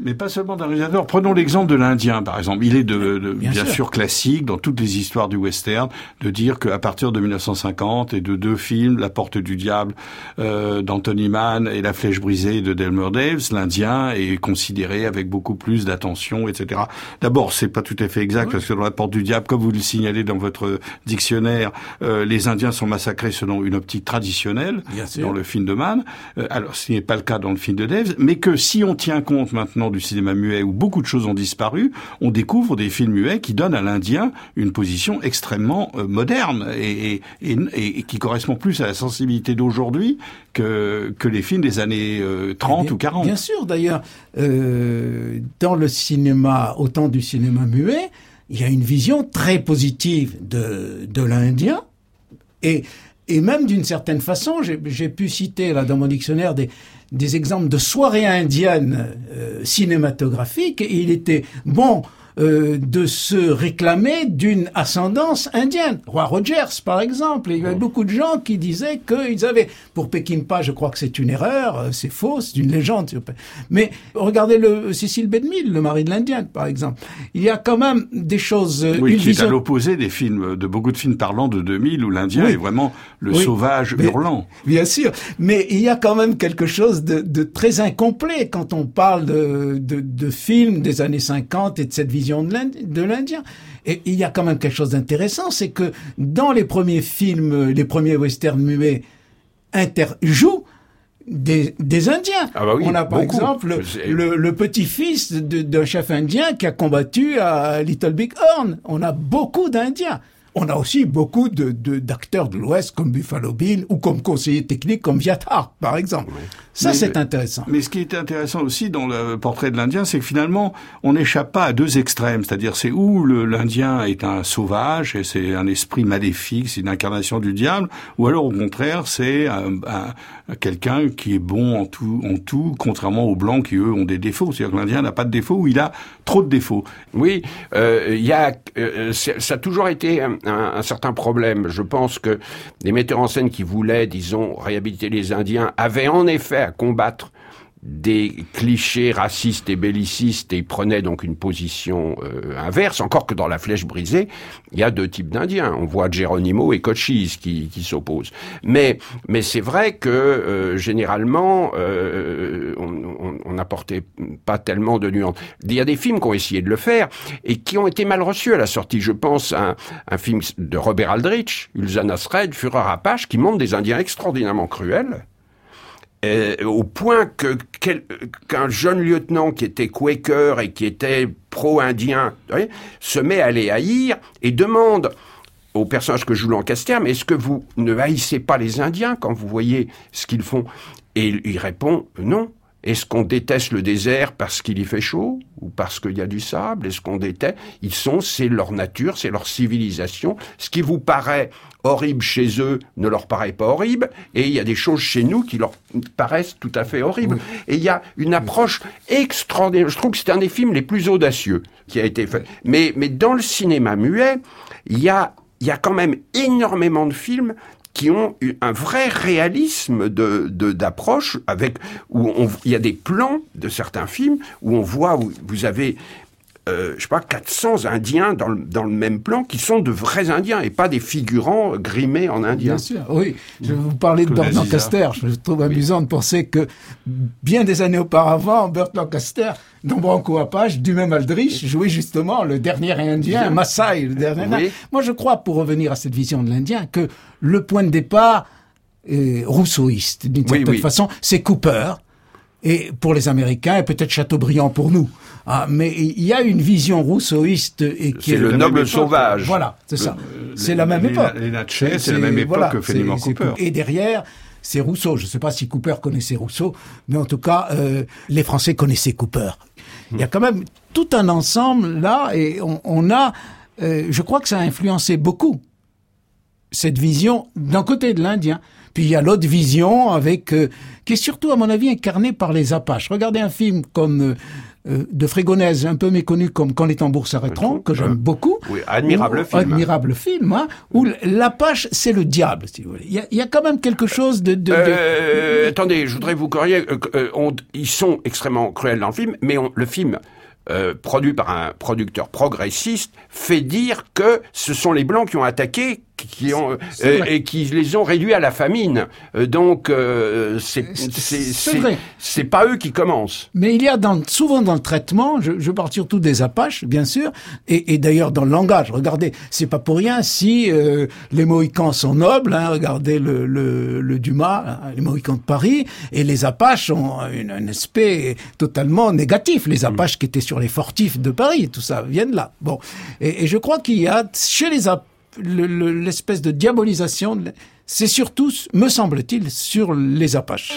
Mais pas seulement d'un réalisateur. Prenons l'exemple de l'Indien, par exemple. Il est bien sûr classique dans toutes les histoires du western de dire qu'à partir de 1950 et de deux films, La Porte du Diable d'Anthony Mann et La Flèche brisée de Delmer Daves, l'Indien est considéré avec beaucoup plus d'attention, etc. D'abord, c'est pas tout à fait exact parce que dans La Porte du Diable, comme vous le signalez dans votre dictionnaire, les Indiens sont massacrés selon une optique traditionnelle dans le film de Mann. Alors, ce n'est pas le cas dans le film de Daves, mais que si on tient compte maintenant du cinéma muet où beaucoup de choses ont disparu, on découvre des films muets qui donnent à l'Indien une position extrêmement moderne et qui correspond plus à la sensibilité d'aujourd'hui que les films des années 30 ou 40. Bien sûr, d'ailleurs, dans le cinéma, au temps du cinéma muet, il y a une vision très positive de l'Indien et même d'une certaine façon, j'ai pu citer là dans mon dictionnaire des exemples de soirées indiennes cinématographiques, et il était bon de se réclamer d'une ascendance indienne. Roi Rogers, par exemple. Il y avait beaucoup de gens qui disaient qu'ils avaient... Pour Peckinpah, je crois que c'est une erreur, c'est faux, c'est une légende. Mais regardez Cecil B. DeMille, le mari de l'Indienne, par exemple. Il y a quand même des choses... Oui, qui est à l'opposé de beaucoup de films parlants de 2000 où l'Indien est vraiment le sauvage hurlant. Bien sûr. Mais il y a quand même quelque chose de très incomplet quand on parle de films des années 50 et de cette vision de l'Indien. Et il y a quand même quelque chose d'intéressant, c'est que dans les premiers films, les premiers westerns muets jouent des Indiens. Ah bah oui, on a par exemple le petit-fils d'un chef indien qui a combattu à Little Big Horn. On a beaucoup d'Indiens. On a aussi beaucoup d'acteurs de l'Ouest comme Buffalo Bill ou comme conseiller technique comme Viet Hart, par exemple. Oui. C'est intéressant. Mais ce qui est intéressant aussi dans le portrait de l'Indien, c'est que finalement, on n'échappe pas à deux extrêmes. C'est-à-dire, c'est où l'Indien est un sauvage et c'est un esprit maléfique, c'est une incarnation du diable, ou alors au contraire, c'est quelqu'un qui est bon en tout, contrairement aux Blancs qui, eux, ont des défauts. C'est-à-dire que l'Indien n'a pas de défauts ou il a trop de défauts. Oui, ça a toujours été un certain problème. Je pense que les metteurs en scène qui voulaient, disons, réhabiliter les Indiens avaient en effet à combattre des clichés racistes et bellicistes et ils prenaient donc une position inverse, encore que dans La Flèche brisée, il y a deux types d'Indiens. On voit Geronimo et Cochise qui s'opposent. Mais c'est vrai que généralement, on n'apportait pas tellement de nuances. Il y a des films qui ont essayé de le faire et qui ont été mal reçus à la sortie. Je pense à un film de Robert Aldrich, Ulzanas Red, Fureur Apache, qui montre des Indiens extraordinairement cruels. Au point qu'un jeune lieutenant qui était Quaker et qui était pro-indien se met à les haïr et demande au personnage que joue Lancaster, mais est-ce que vous ne haïssez pas les Indiens quand vous voyez ce qu'ils font? Et il répond non. Est-ce qu'on déteste le désert parce qu'il y fait chaud ou parce qu'il y a du sable? Est-ce qu'on déteste? C'est leur nature, c'est leur civilisation. Ce qui vous paraît horrible chez eux ne leur paraît pas horrible, et il y a des choses chez nous qui leur paraissent tout à fait horribles. Oui. Et il y a une approche extraordinaire. Je trouve que c'est un des films les plus audacieux qui a été fait. Mais dans le cinéma muet, il y a quand même énormément de films qui ont un vrai réalisme d'approche où il y a des plans de certains films où on voit où vous avez 400 Indiens dans le même plan qui sont de vrais Indiens et pas des figurants grimés en Indien. Bien sûr, oui. Je vais vous parler de Burt Lancaster. Je trouve amusant de penser que bien des années auparavant, Burt Lancaster, dans Branco Apache, du même Aldrich, jouait justement le dernier Indien, Maasai, le dernier. Oui. Moi, je crois, pour revenir à cette vision de l'Indien, que le point de départ est rousseauiste, d'une certaine façon. C'est Cooper. Et pour les Américains, et peut-être Chateaubriand pour nous. Mais il y a une vision rousseauiste et qui c'est le noble sauvage. Voilà, c'est ça. C'est la même époque. Les Natchez, c'est la même époque que Fenimore Cooper. Et derrière, c'est Rousseau. Je ne sais pas si Cooper connaissait Rousseau, mais en tout cas, les Français connaissaient Cooper. Il y a quand même tout un ensemble là, et on a, je crois que ça a influencé beaucoup cette vision d'un côté de l'Indien. Puis il y a l'autre vision avec qui est surtout à mon avis incarnée par les Apaches. Regardez un film comme de Frégonèse, un peu méconnu comme Quand les tambours s'arrêteront, que j'aime beaucoup. Oui, admirable film. Admirable film, hein, où l'Apache, c'est le diable, si vous voulez. Il y a quand même quelque chose Attendez, je voudrais vous corriger. Ils sont extrêmement cruels dans le film, mais le film... produit par un producteur progressiste, fait dire que ce sont les Blancs qui ont attaqué, et qui les ont réduits à la famine. Donc, c'est pas eux qui commencent. Mais il y a souvent dans le traitement, je parle surtout des Apaches, bien sûr, et d'ailleurs dans le langage. Regardez, c'est pas pour rien si les Mohicans sont nobles, hein, regardez le Dumas, hein, les Mohicans de Paris, et les Apaches ont un aspect totalement négatif. Les Apaches qui étaient sur les fortifs de Paris, tout ça vient de là. Bon, et je crois qu'il y a chez les Apaches l'espèce de diabolisation, c'est surtout, me semble-t-il, sur les Apaches.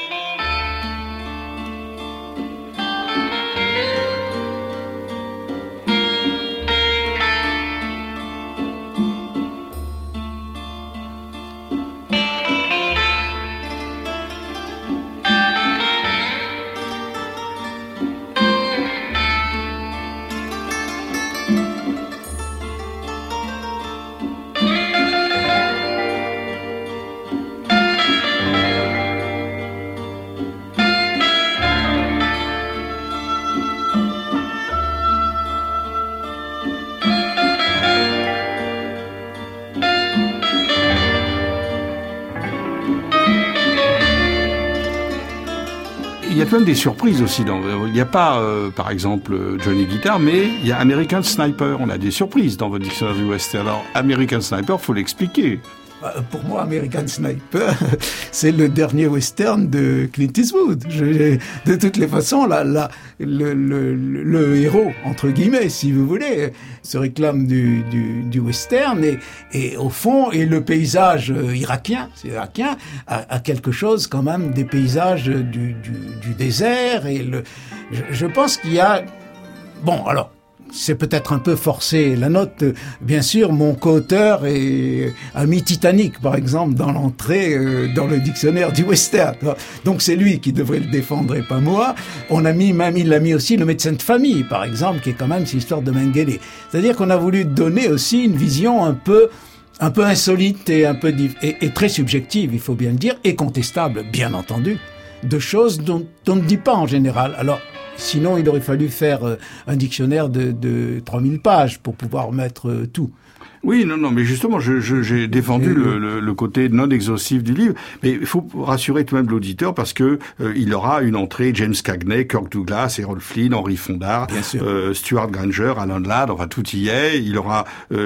Il y a quand même des surprises aussi. Il n'y a pas, par exemple, Johnny Guitar, mais il y a American Sniper. On a des surprises dans votre dictionnaire du western. Alors, American Sniper, faut l'expliquer. Pour moi, American Sniper, c'est le dernier western de Clint Eastwood. De toutes les façons, le héros, entre guillemets, si vous voulez, se réclame du western et au fond, et le paysage irakien a quelque chose quand même des paysages du désert je pense qu'il y a, bon, alors, c'est peut-être un peu forcé la note. Bien sûr, mon co-auteur a mis Titanic, par exemple, dans l'entrée dans le dictionnaire du western. Donc c'est lui qui devrait le défendre et pas moi. Il a mis aussi Le médecin de famille, par exemple, qui est quand même cette histoire de Mengele. C'est-à-dire qu'on a voulu donner aussi une vision un peu insolite et et très subjective, il faut bien le dire, et contestable, bien entendu, de choses dont on ne dit pas en général. Alors, sinon, il aurait fallu faire un dictionnaire de 3000 pages pour pouvoir mettre tout. Oui, non, mais justement, j'ai défendu le côté non exhaustif du livre, mais il faut rassurer tout de même l'auditeur parce que il aura une entrée James Cagney, Kirk Douglas, Errol Flynn, Henry Fonda, Stuart Granger, Alan Ladd, enfin tout y est. Il y aura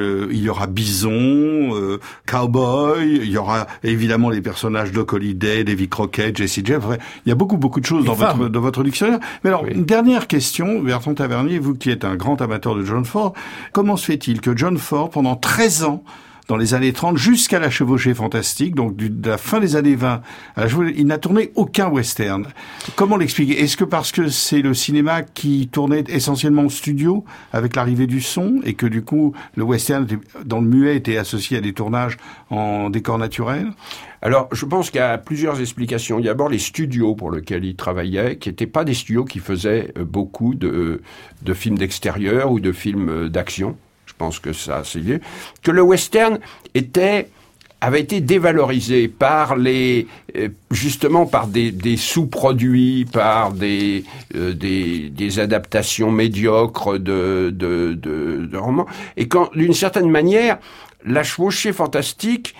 Bison, Cowboy, il y aura évidemment les personnages Doc Holliday, Davy Crockett, Jesse James. Enfin, il y a beaucoup de choses dans votre dictionnaire. Mais alors, une dernière question, Bertrand Tavernier, vous qui êtes un grand amateur de John Ford, comment se fait-il que John Ford, pendant 13 ans, dans les années 30, jusqu'à La Chevauchée Fantastique, donc de la fin des années 20, il n'a tourné aucun western. Comment l'expliquer? Est-ce que parce que c'est le cinéma qui tournait essentiellement au studio, avec l'arrivée du son, et que du coup, le western, dans le muet, était associé à des tournages en décor naturel? Alors, je pense qu'il y a plusieurs explications. Il y a d'abord les studios pour lesquels il travaillait, qui n'étaient pas des studios qui faisaient beaucoup de films d'extérieur ou de films d'action. Je pense que ça, c'est lié. Que le western avait été dévalorisé par justement par des sous-produits, par des adaptations médiocres de romans. Et quand, d'une certaine manière, La Chevauchée Fantastique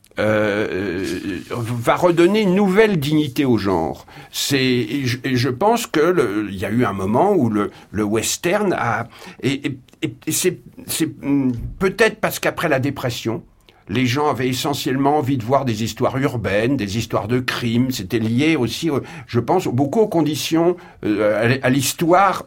va redonner une nouvelle dignité au genre. Je pense que il y a eu un moment où le western et c'est peut-être parce qu'après la dépression, les gens avaient essentiellement envie de voir des histoires urbaines, des histoires de crimes. C'était lié aussi, je pense, beaucoup aux conditions, à l'histoire,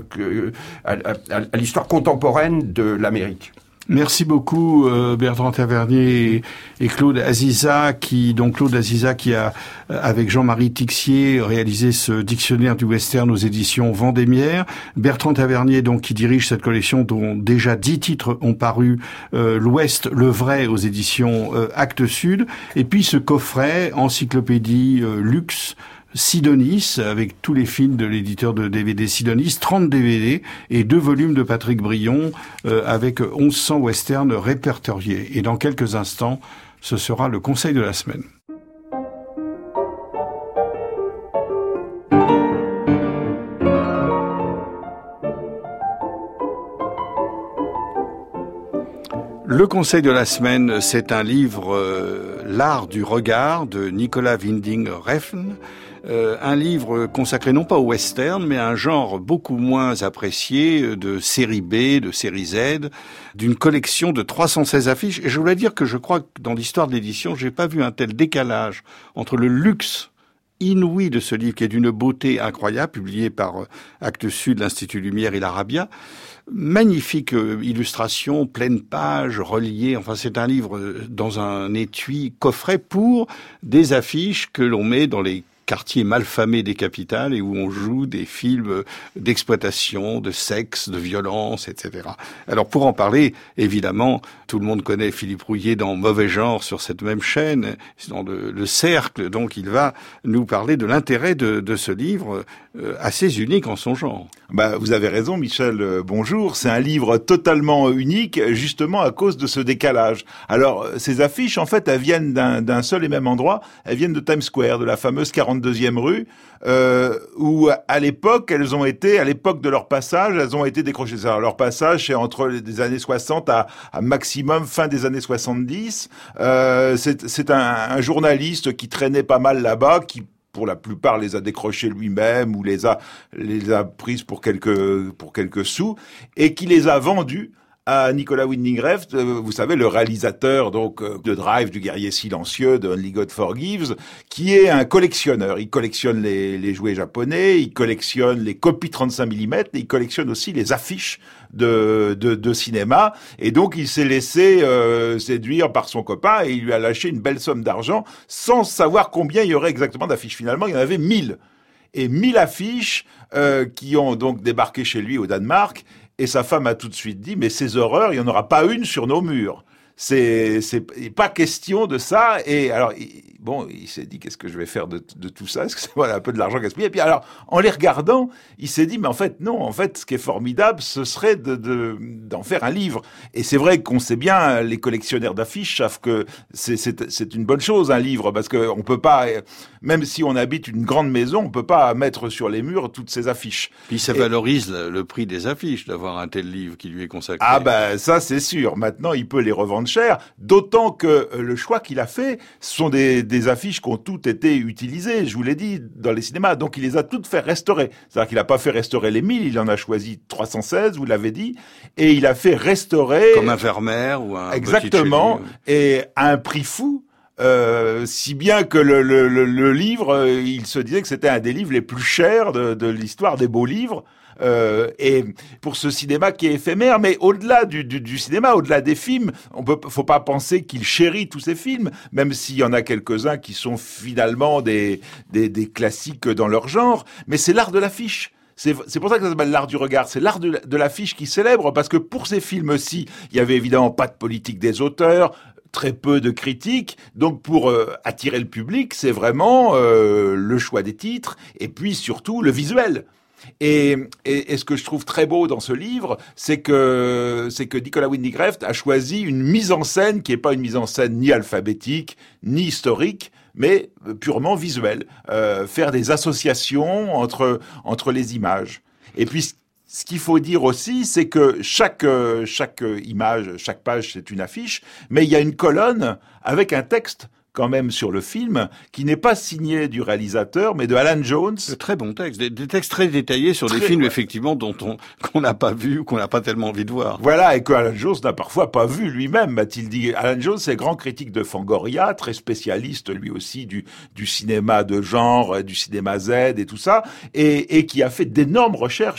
à l'histoire contemporaine de l'Amérique. Merci beaucoup Bertrand Tavernier et Claude Aziza qui a avec Jean-Marie Tixier réalisé ce dictionnaire du western aux éditions Vendémiaire. Bertrand Tavernier donc qui dirige cette collection dont déjà 10 titres ont paru, l'Ouest, le vrai aux éditions Actes Sud, et puis ce coffret encyclopédie luxe Sidonis, avec tous les films de l'éditeur de DVD Sidonis, 30 DVD et 2 volumes de Patrick Brion, avec 1100 westerns répertoriés. Et dans quelques instants, ce sera le conseil de la semaine. Le conseil de la semaine, c'est un livre, L'art du regard, de Nicolas Winding Refn. Un livre consacré non pas au western, mais à un genre beaucoup moins apprécié de série B, de série Z, d'une collection de 316 affiches. Et je voulais dire que je crois que dans l'histoire de l'édition, j'ai pas vu un tel décalage entre le luxe inouï de ce livre, qui est d'une beauté incroyable, publié par Actes Sud, l'Institut Lumière et l'Arabia. Magnifique illustration, pleine page, reliée. Enfin, c'est un livre dans un étui coffret pour des affiches que l'on met dans les quartiers malfamés des capitales et où on joue des films d'exploitation, de sexe, de violence, etc. Alors pour en parler, évidemment, tout le monde connaît Philippe Rouillet dans Mauvais Genre sur cette même chaîne, dans le Cercle, donc il va nous parler de l'intérêt de ce livre assez unique en son genre. Vous avez raison, Michel, bonjour. C'est un livre totalement unique, justement à cause de ce décalage. Alors, ces affiches, en fait, elles viennent d'un seul et même endroit. Elles viennent de Times Square, de la fameuse 42e rue, où, à l'époque de leur passage, elles ont été décrochées. Alors, leur passage, c'est entre les années 60 à maximum fin des années 70. C'est un journaliste qui traînait pas mal là-bas, qui pour la plupart les a décrochés lui-même ou les a prises pour quelques sous et qui les a vendus à Nicolas Winding Refn, vous savez, le réalisateur donc de Drive, du guerrier silencieux, de Only God Forgives, qui est un collectionneur. Il collectionne les jouets japonais, il collectionne les copies 35 mm, et il collectionne aussi les affiches de cinéma. Et donc, il s'est laissé séduire par son copain et il lui a lâché une belle somme d'argent sans savoir combien il y aurait exactement d'affiches. Finalement, il y en avait 1000. Et 1000 affiches qui ont donc débarqué chez lui au Danemark. Et sa femme a tout de suite dit, mais ces horreurs, il n'y en aura pas une sur nos murs. C'est pas question de ça. Et alors, il s'est dit, qu'est-ce que je vais faire de tout ça? Est-ce que c'est un peu de l'argent gaspillé? Et puis alors, en les regardant, il s'est dit, mais en fait, non. En fait, ce qui est formidable, ce serait d'en faire un livre. Et c'est vrai qu'on sait bien, les collectionneurs d'affiches savent que c'est une bonne chose, un livre, parce que on peut pas, même si on habite une grande maison, on peut pas mettre sur les murs toutes ces affiches. Puis ça valorise le prix des affiches, d'avoir un tel livre qui lui est consacré. Ah ça c'est sûr. Maintenant, il peut les revendre cher, d'autant que le choix qu'il a fait sont des affiches qui ont toutes été utilisées, je vous l'ai dit, dans les cinémas. Donc il les a toutes fait restaurer. C'est-à-dire qu'il n'a pas fait restaurer les 1000, il en a choisi 316, vous l'avez dit, et il a fait restaurer... Comme un Vermeer ou un... Exactement, et à un prix fou. Si bien que le livre, il se disait que c'était un des livres les plus chers de l'histoire des beaux livres. Et pour ce cinéma qui est éphémère, mais au-delà du cinéma, au-delà des films, faut pas penser qu'il chérit tous ces films, même s'il y en a quelques-uns qui sont finalement des classiques dans leur genre, mais c'est l'art de l'affiche. C'est pour ça que ça s'appelle l'art du regard. C'est l'art de l'affiche qui célèbre, parce que pour ces films-ci, il y avait évidemment pas de politique des auteurs, très peu de critiques, donc pour attirer le public, c'est vraiment le choix des titres, et puis surtout le visuel. Et ce que je trouve très beau dans ce livre, c'est que Nicolas Winding Refn a choisi une mise en scène qui est pas une mise en scène ni alphabétique, ni historique, mais purement visuelle. Faire des associations entre les images. Et puis, ce qu'il faut dire aussi, c'est que chaque image, chaque page, c'est une affiche, mais il y a une colonne avec un texte quand même sur le film, qui n'est pas signé du réalisateur, mais de Alan Jones. De très bons textes, des textes très détaillés sur des films, effectivement, qu'on n'a pas vu, qu'on n'a pas tellement envie de voir. Voilà, et que Alan Jones n'a parfois pas vu lui-même, m'a-t-il dit. Alan Jones est grand critique de Fangoria, très spécialiste lui aussi du cinéma de genre, du cinéma Z et tout ça, et qui a fait d'énormes recherches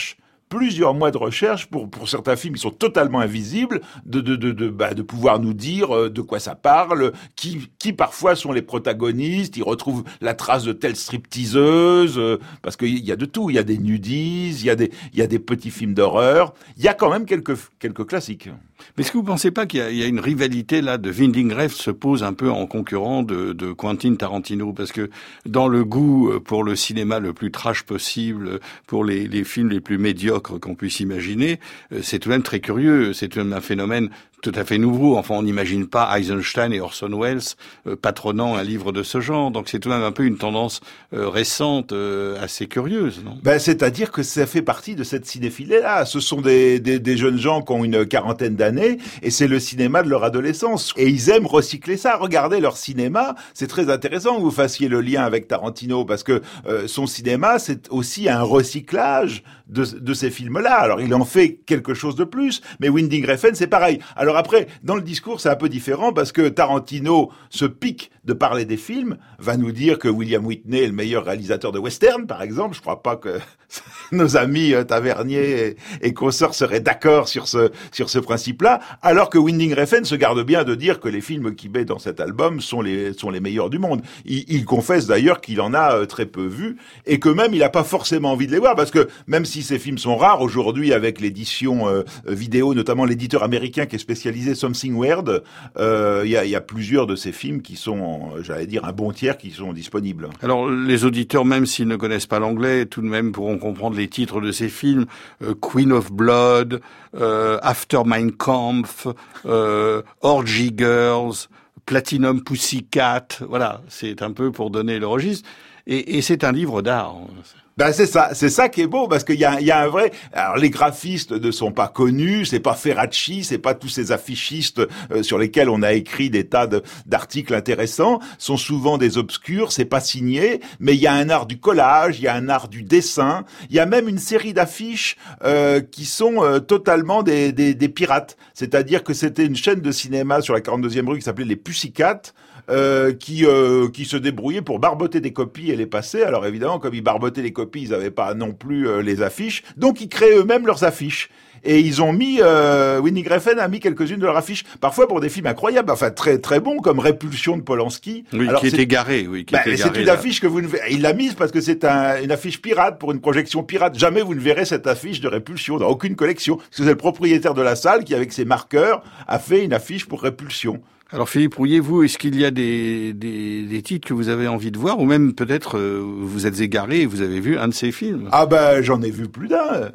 plusieurs mois de recherche pour certains films qui sont totalement invisibles, de pouvoir nous dire de quoi ça parle, qui parfois sont les protagonistes. Ils retrouvent la trace de telle stripteaseuse, parce qu'il y a de tout. Il y a des nudies, il y a des petits films d'horreur. Il y a quand même quelques classiques. Mais est-ce que vous ne pensez pas qu'il y a une rivalité là de Winding Refn se pose un peu en concurrent de Quentin Tarantino, parce que dans le goût pour le cinéma le plus trash possible, pour les films les plus médiocres qu'on puisse imaginer, c'est tout de même très curieux, c'est tout de même un phénomène tout à fait nouveau. Enfin, on n'imagine pas Eisenstein et Orson Welles patronnant un livre de ce genre. Donc c'est tout de même un peu une tendance récente, assez curieuse, non? C'est-à-dire que ça fait partie de cette cinéphilie-là. Ce sont des jeunes gens qui ont une quarantaine d'années et c'est le cinéma de leur adolescence. Et ils aiment recycler ça. Regardez leur cinéma. C'est très intéressant que vous fassiez le lien avec Tarantino parce que son cinéma, c'est aussi un recyclage de ces films-là. Alors, il en fait quelque chose de plus. Mais Winding Refn, c'est pareil. Alors après, dans le discours, c'est un peu différent parce que Tarantino se pique de parler des films, va nous dire que William Whitney est le meilleur réalisateur de western, par exemple. Je crois pas que nos amis Tavernier et consorts seraient d'accord sur ce principe-là, alors que Winding Refn se garde bien de dire que les films qu'il met dans cet album sont les meilleurs du monde. Il confesse d'ailleurs qu'il en a très peu vu et que même il n'a pas forcément envie de les voir parce que même si ces films sont rares aujourd'hui avec l'édition vidéo, notamment l'éditeur américain qui est spécialisé Something Weird, il y a plusieurs de ces films qui sont, j'allais dire, un bon tiers qui sont disponibles. Alors, les auditeurs, même s'ils ne connaissent pas l'anglais, tout de même pourront comprendre les titres de ces films. Queen of Blood, After Mein Kampf, Orgy Girls, Platinum Pussycat. Voilà, c'est un peu pour donner le registre. Et c'est un livre d'art. C'est ça qui est beau, parce qu'il y a un vrai. Alors les graphistes ne sont pas connus, c'est pas Ferracci, c'est pas tous ces affichistes sur lesquels on a écrit des tas d'articles intéressants. Sont souvent des obscurs, c'est pas signé, mais il y a un art du collage, il y a un art du dessin, il y a même une série d'affiches qui sont totalement des pirates. C'est-à-dire que c'était une chaîne de cinéma sur la 42e rue qui s'appelait les Pussycat. Qui se débrouillaient pour barboter des copies et les passer. Alors évidemment, comme ils barbotaient les copies, ils n'avaient pas non plus les affiches. Donc ils créaient eux-mêmes leurs affiches. Et ils ont mis, Winding Refn a mis quelques-unes de leurs affiches, parfois pour des films incroyables, enfin très très bons, comme Répulsion de Polanski. Oui, alors, qui était garé, oui. C'est une affiche que vous ne verrez. Il l'a mise parce que c'est une affiche pirate pour une projection pirate. Jamais vous ne verrez cette affiche de Répulsion dans aucune collection, parce que c'est le propriétaire de la salle qui, avec ses marqueurs, a fait une affiche pour Répulsion. Alors Philippe Rouillet, vous, est-ce qu'il y a des titres que vous avez envie de voir, ou même peut-être vous êtes égaré et vous avez vu un de ces films? J'en ai vu plus d'un.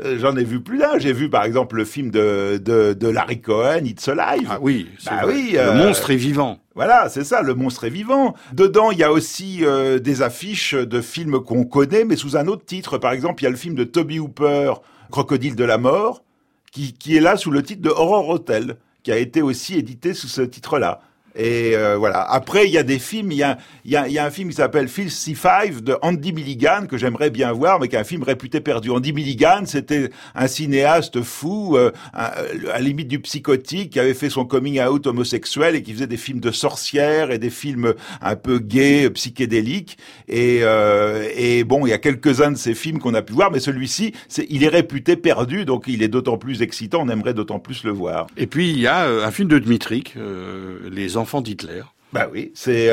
J'ai vu par exemple le film de Larry Cohen, It's Alive. Ah oui, le monstre est vivant. Voilà, c'est ça, le monstre est vivant. Dedans, il y a aussi des affiches de films qu'on connaît, mais sous un autre titre. Par exemple, il y a le film de Toby Hooper, Crocodile de la mort, qui est là sous le titre de Horror Hotel, qui a été aussi édité sous ce titre-là. Et voilà. Après, il y a des films. Il y a un film qui s'appelle Filthy Five de Andy Milligan que j'aimerais bien voir, mais qui est un film réputé perdu. Andy Milligan, c'était un cinéaste fou, à la limite du psychotique, qui avait fait son coming out homosexuel et qui faisait des films de sorcières et des films un peu gays, psychédéliques. Et bon, il y a quelques-uns de ces films qu'on a pu voir, mais celui-ci, il est réputé perdu, donc il est d'autant plus excitant. On aimerait d'autant plus le voir. Et puis il y a un film de Dmitrik, Les enfants d'Hitler. Bah oui,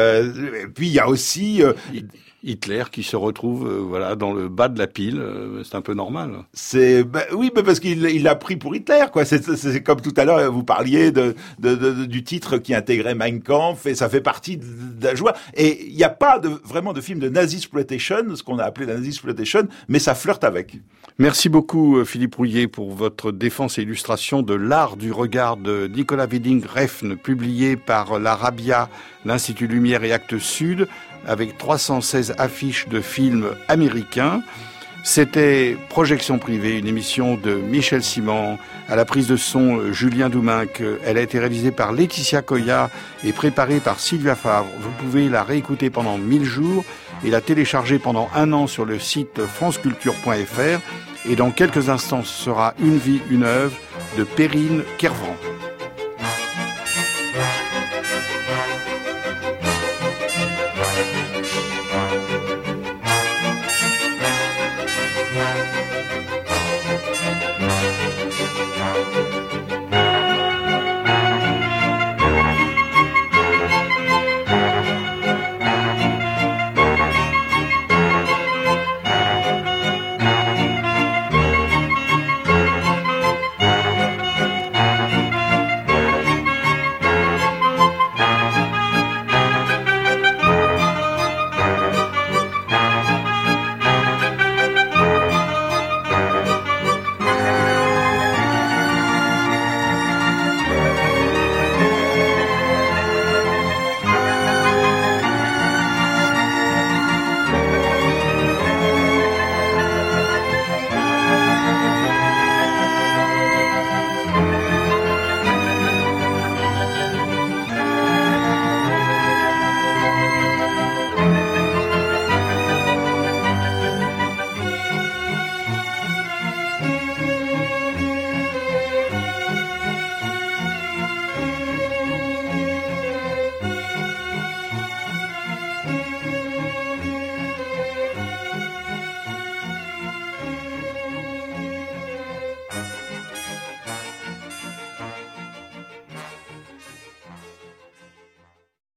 puis il y a aussi Hitler qui se retrouve dans le bas de la pile, c'est un peu normal. Oui, mais parce qu'il l'a pris pour Hitler, quoi. C'est comme tout à l'heure vous parliez du titre qui intégrait Mein Kampf, et ça fait partie de la joie. Et il n'y a pas vraiment de film de Nazi-exploitation, ce qu'on a appelé la Nazi-exploitation, mais ça flirte avec. Merci beaucoup Philippe Rouillet pour votre défense et illustration de L'art du regard de Nicolas Winding Refn, publié par l'Arabia, l'Institut Lumière et Actes Sud, avec 316 affiches de films américains. C'était Projection privée, une émission de Michel Simon, à la prise de son Julien Douminc. Elle a été réalisée par Laetitia Coya et préparée par Sylvia Favre. Vous pouvez la réécouter pendant 1000 jours et la télécharger pendant 1 an sur le site franceculture.fr. Et dans quelques instants, ce sera Une vie, une œuvre de Perrine Kervran.